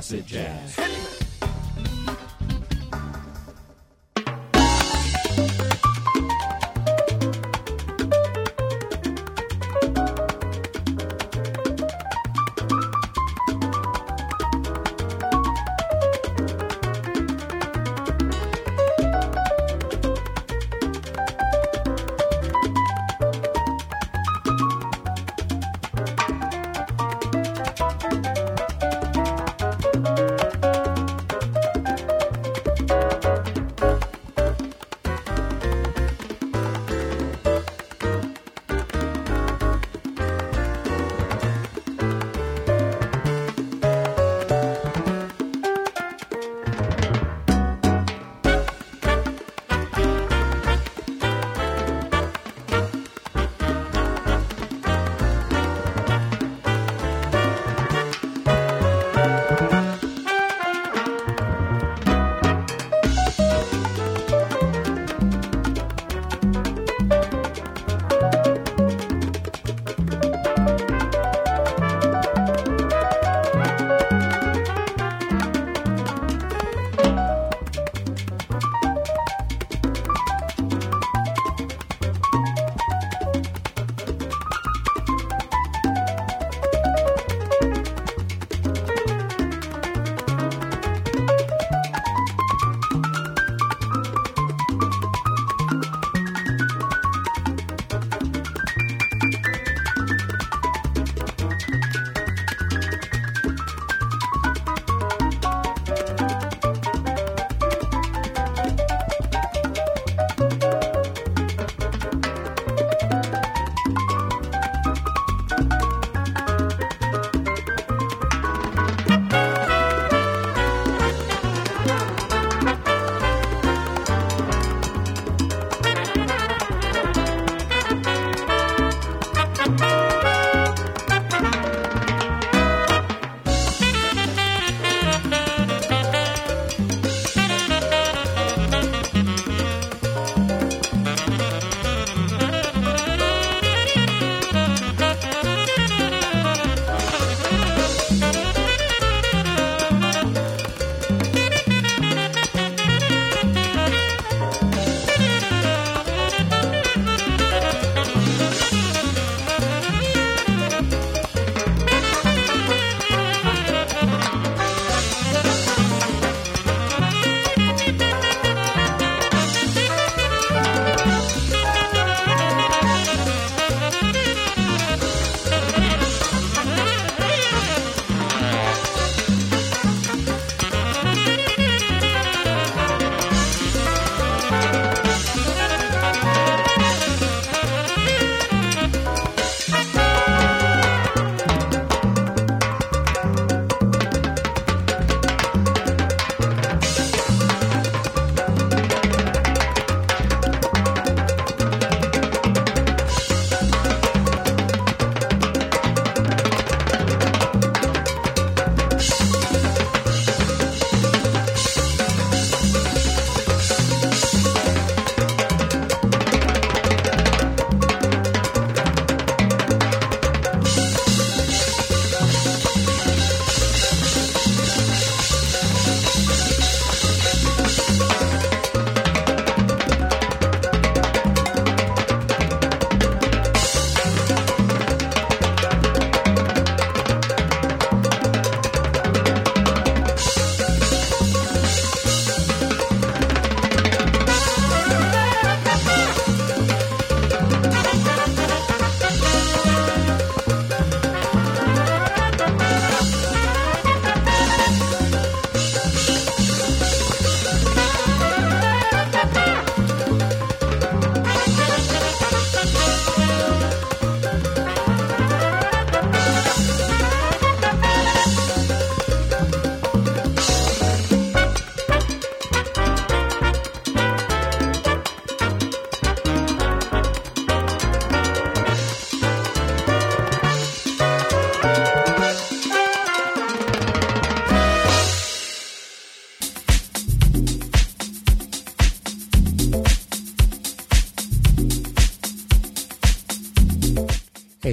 acid jazz.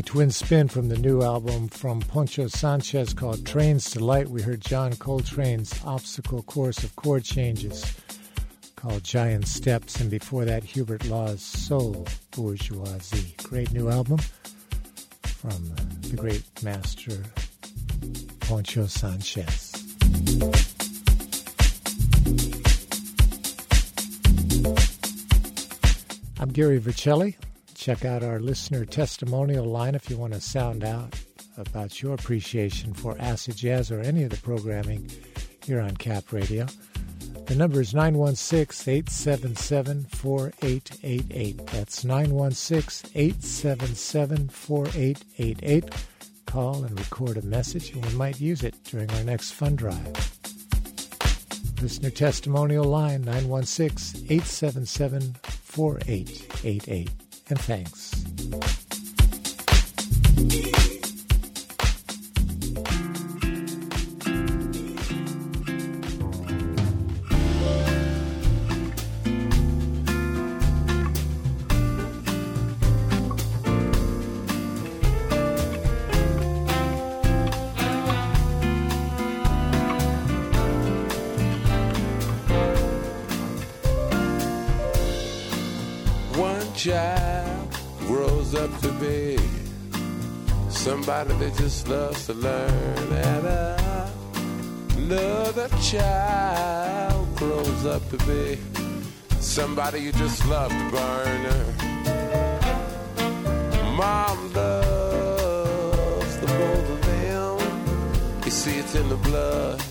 twin spin from the new album from Poncho Sanchez called Trains to Light. We heard John Coltrane's Obstacle Course of Chord Changes called Giant Steps, and before that Hubert Law's Soul Bourgeoisie. Great new album from the great master Poncho Sanchez. I'm Gary Vercelli. Check out our listener testimonial line if you want to sound out about your appreciation for acid jazz or any of the programming here on Cap Radio. The number is nine one six, eight seven seven, four eight eight eight. That's nine one six, eight seven seven, four eight eight eight. Call and record a message, and we might use it during our next fund drive. Listener testimonial line, nine one six, eight seven seven, four eight eight eight. And thanks. Child grows up to be somebody that just loves to learn, and another child grows up to be somebody you just love to burn. Mom loves the both of them, you see it's in the blood.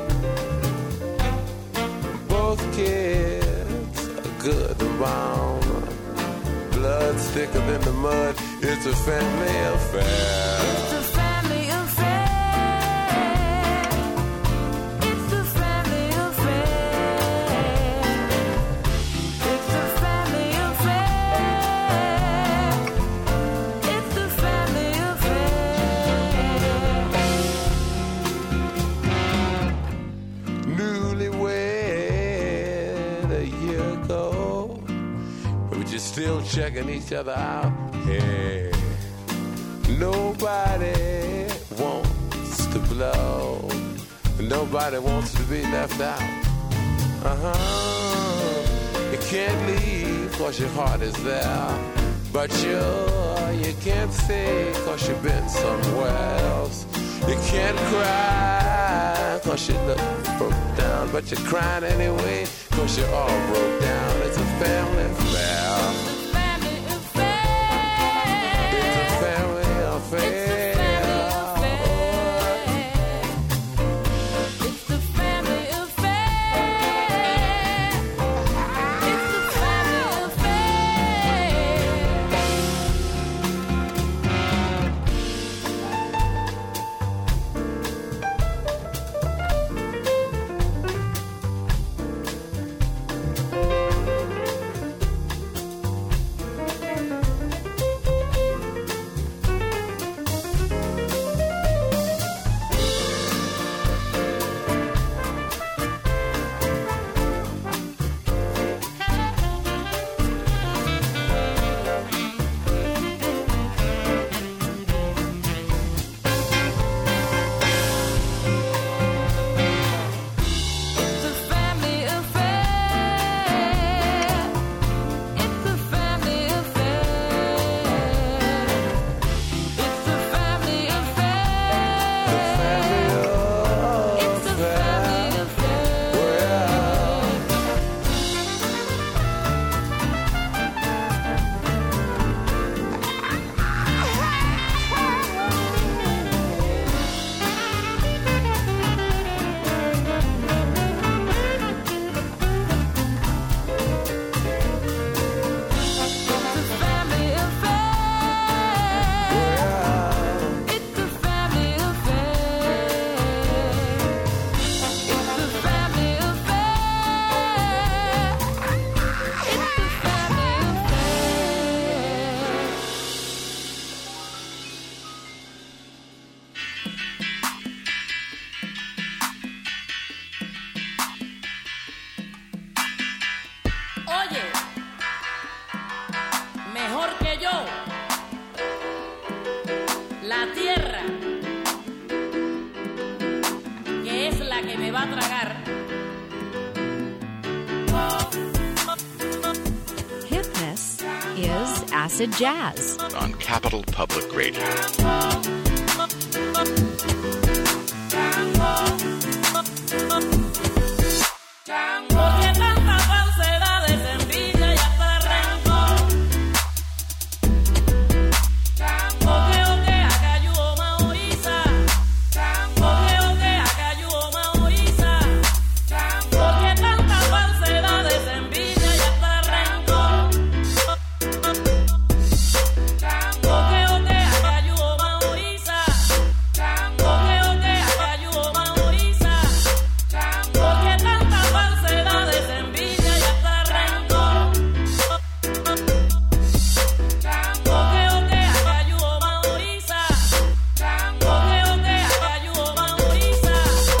Both kids are good and bound. Blood's thicker than the mud. It's a family affair. It's a family affair. It's a family affair. It's a family affair. It's a family affair. Newlywed a year ago, you're still checking each other out. Hey, nobody wants to blow. Nobody wants to be left out. Uh-huh. You can't leave cause your heart is there. But you, you can't stay cause you've been somewhere else. You can't cry cause you look broke down. But you're crying anyway cause you're all broke down. It's a family affair. va a tragar. Hipness is acid jazz on Capital Public Radio. Porque tanta falsedad es envidia y hasta rencor. Oke oke akayu maoisa. Oke oke akayu maoisa. Porque tanta falsedad es envidia y hasta rencor. Oke oke akayu maoisa. Oke oke akayu maoisa. Porque tanta falsedad es envidia y hasta rencor. Oke oke akayu maoisa. Oke oke akayu maoisa.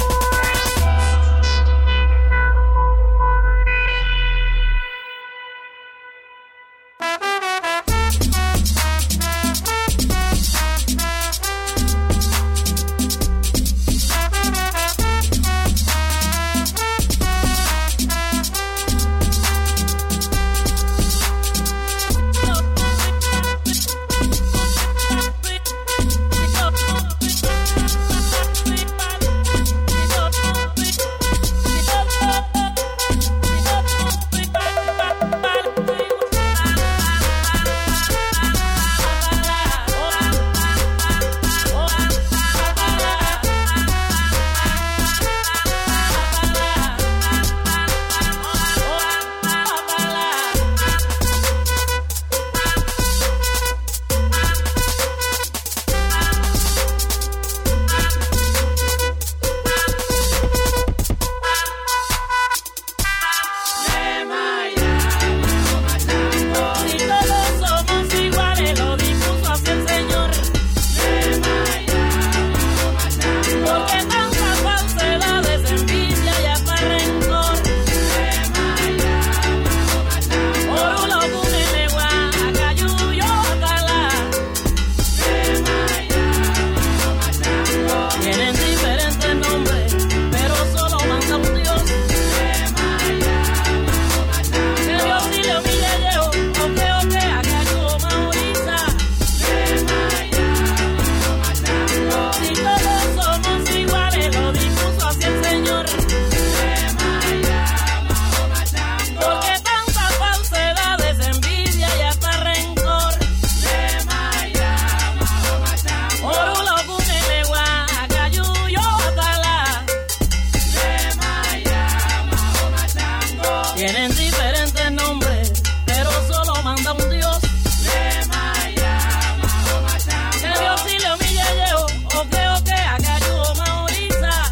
Si todos somos iguales, lo dispuso así el Señor. Porque tanta falsedad es envidia y hasta rencor. Orulo kunele wa akayuyo tala. Tienen diferentes nombres, pero solo manda un Dios. Que Dios sí le humille yo, oke oke akayu maoisa. Si todos somos iguales, lo dispuso así el Señor. Porque tanta falsedad es envidia y hasta rencor. Orulo kunele wa akayuyo tala. Tienen diferentes nombres, pero solo manda un Dios. Que Dios sí le humille yo, oke oke akayu maoisa.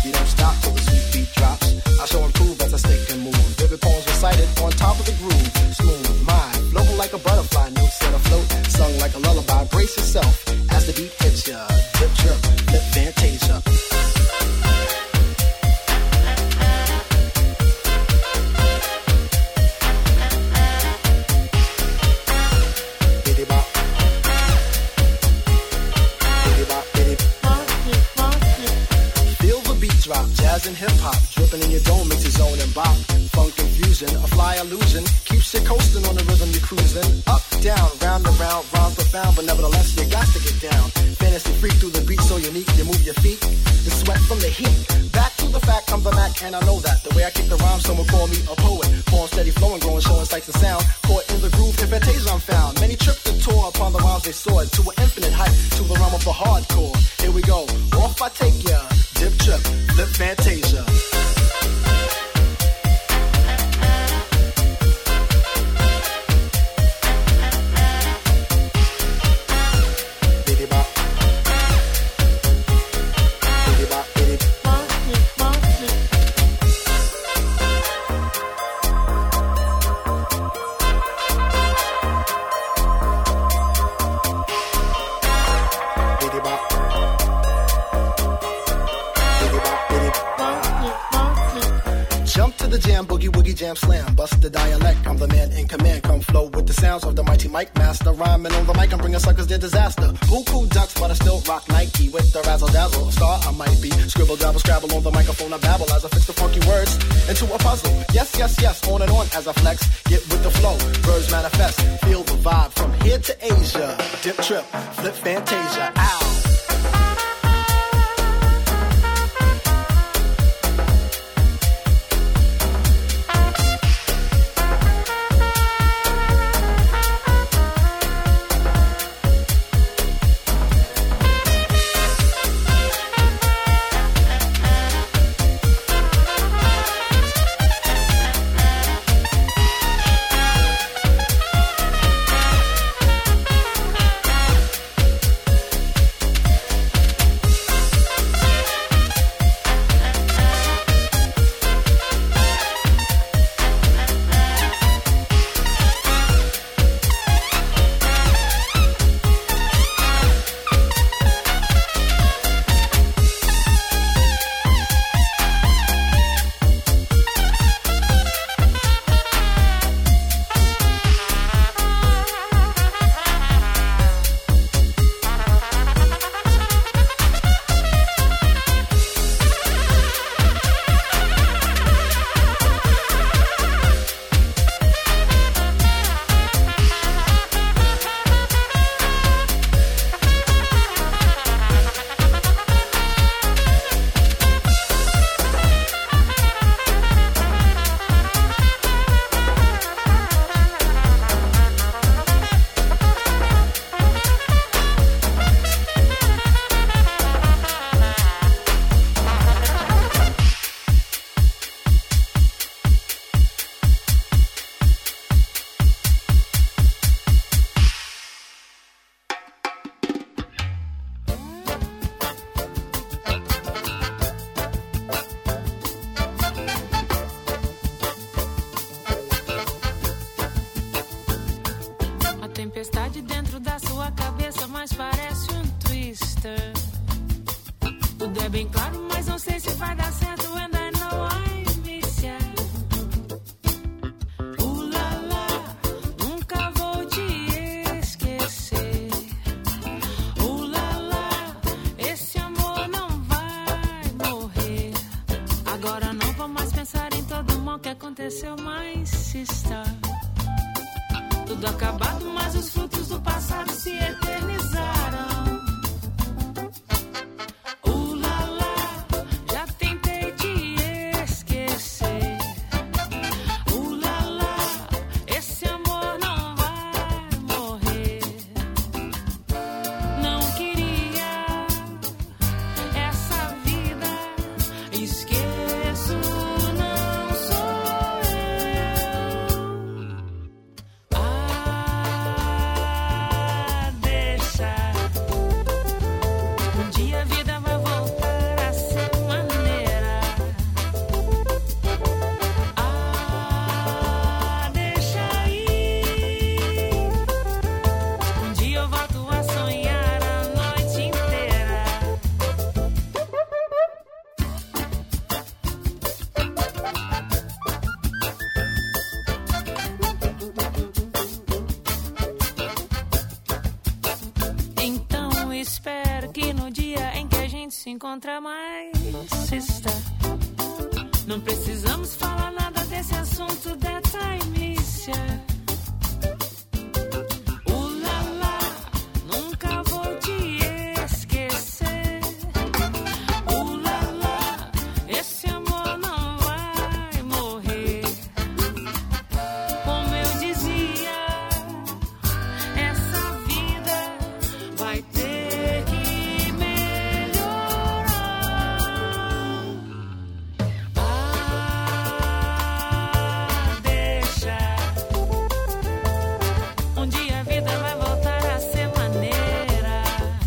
We don't stop till the sweet beat drops. I shall improve as I stick and move. Vivid poems recited on top of the groove. Smooth, mind, floating like a butterfly, notes set afloat, sung like a lullaby. Brace yourself as the beat hits ya. Dip, trip, lip, fantasia. Jazz and hip-hop, dripping in your dome makes your zone and bop. Funk infusion, a fly illusion, keeps you coasting on the rhythm you're cruising. Up, down, round and round, rhymes profound, but nevertheless you got to get down. Fantasy freak through the beat so unique, you move your feet, you sweat from the heat. Back to the fact, I'm the Mac, and I know that. The way I kick the rhyme, someone call me a poet. Form steady flowing, growing, showing sights and sound. Caught in the groove, in fantasia I'm found. Many tripped and tore upon the rhymes they soared to an infinite height, to the realm of the hardcore. Here we go, off I take ya. Dip, trip, lip, fantasia. Biddy bop. Biddy bop, biddy bop. Biddy bop. Jump to the jam, boogie woogie jam slam. Bust the dialect, I'm the man in command. Come flow with the sounds of the mighty mic master. Rhyming on the mic, I'm bringing suckers their disaster. Buku ducks, but I still rock Nike with the razzle dazzle. A star I might be. Scribble, dabble, scrabble on the microphone. I babble as I fix the funky words into a puzzle. Yes, yes, yes, on and on as I flex. Get with the flow, birds manifest. Feel the vibe from here to Asia. Dip, trip, flip, fantasia. Ow. tempestade dentro da sua cabeça, mas parece um twister. Tudo é bem claro, mas não sei se vai dar certo. And I know I miss ya. Uh, lá, lá, nunca vou te esquecer. Uh, lá, lá, esse amor não vai morrer. Agora não vou mais pensar em todo o mal que aconteceu, mas se está tudo acabado, mas os frutos do passado se eternizaram. Uh, lá, lá, já tentei te esquecer. Uh, lá, lá, esse amor não vai morrer. Não queria essa vida, esqueço, não sou eu. Adeus. encontra mais está. Não precisamos falar nada desse assunto dessa inícia. Ulala, nunca vou te esquecer. Ulala, esse amor não vai morrer. Como eu dizia, essa vida vai ter que melhorar. Ah, deixa. Um dia a vida vai voltar a ser maneira.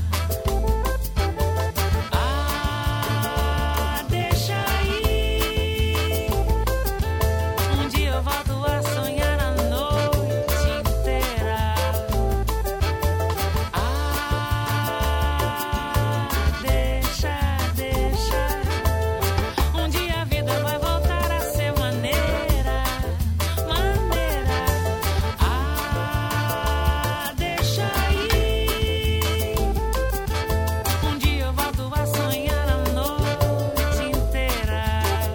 Ah, deixa aí. Um dia eu volto a sonhar a noite inteira. Ah, deixa, deixa. Um dia a vida vai voltar a ser maneira, maneira. Ah, deixa aí. Um dia eu volto a sonhar a noite inteira.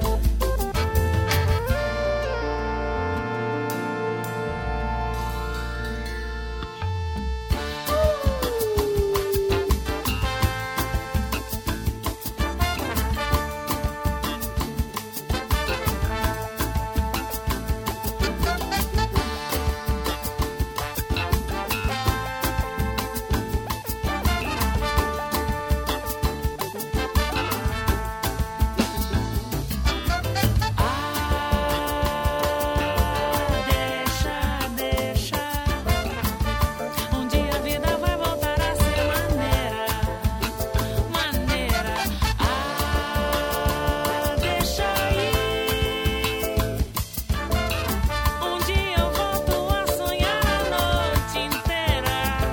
Deixa, deixa. Um dia a vida vai voltar a ser maneira, maneira. Ah, deixa aí. Um dia eu volto a sonhar a noite inteira.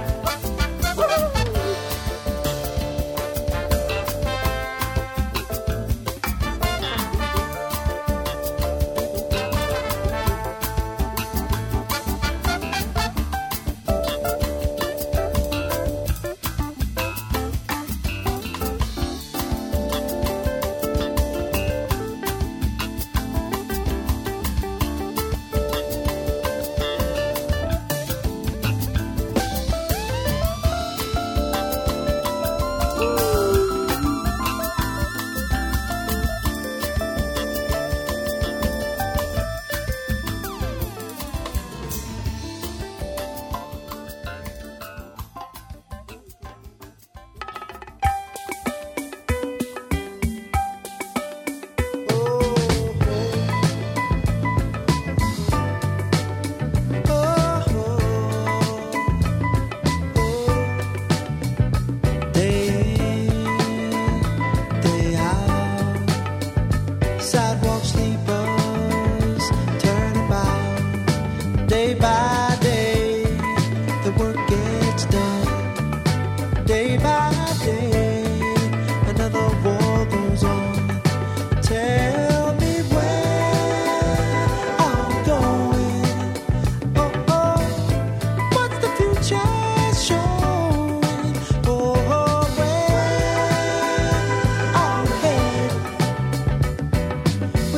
Day in, day out, sidewalk sleepers turn about. Day by day, the work gets done. Day by day, another war goes on. Tell me where I'm going. Oh, oh, what's the future showing? Oh, where I'm headed.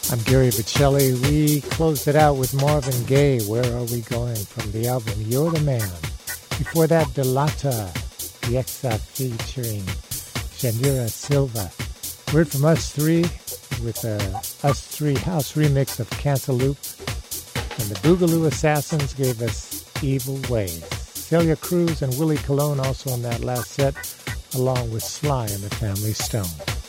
I'm Gary Vicelli. We closed it out with Marvin Gaye, Where Are We Going, from the album You're the Man. Before that, Delata, Yexa featuring Shandira Silva. Word from Us Three with a Us Three house remix of Cantaloupe. And the Boogaloo Assassins gave us Evil Ways. Celia Cruz and Willie Colon also on that last set, along with Sly and the Family Stone.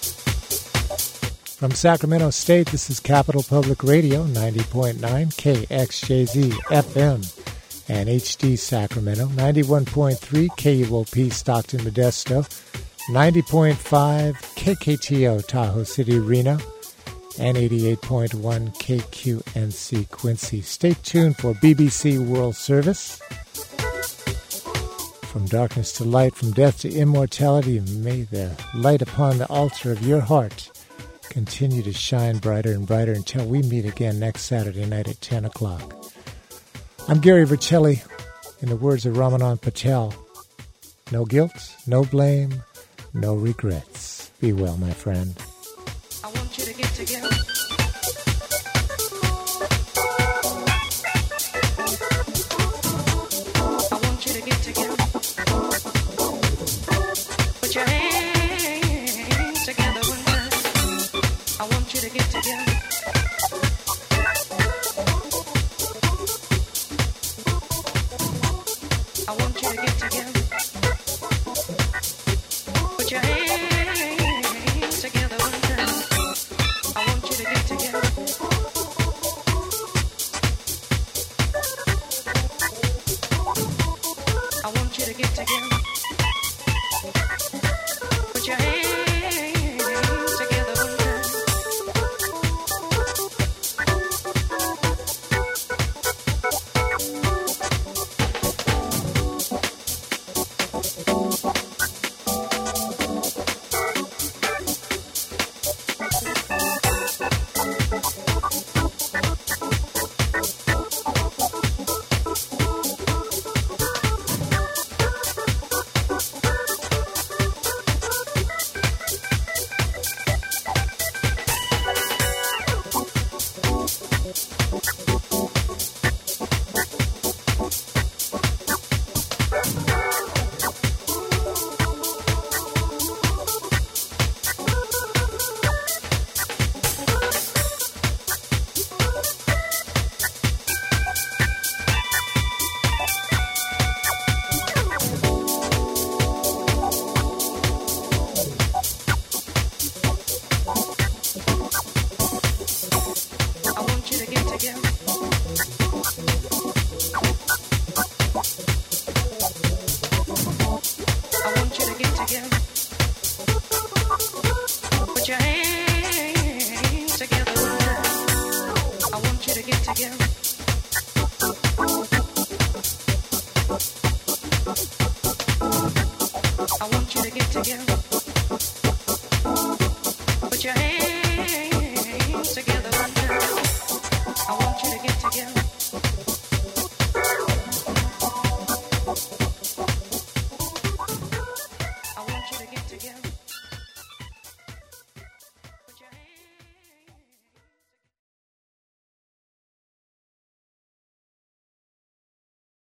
From Sacramento State, this is Capital Public Radio, ninety point nine K X J Z F M and H D Sacramento, ninety-one point three K U O P Stockton Modesto, ninety point five K K T O Tahoe City Reno, and eighty-eight point one K Q N C Quincy. Stay tuned for B B C World Service. From darkness to light, from death to immortality, may the light upon the altar of your heart continue to shine brighter and brighter until we meet again next Saturday night at ten o'clock. I'm Gary Vercelli. In the words of Ramanand Patel, no guilt, no blame, no regrets. Be well, my friend. I want you to get together. I want you to get together. Put your hands together one time. I want you to get together. I want you to get together. Put your hands together one time. I want you to get together. I want you to get together. Put your hands together one time. I want you to get together.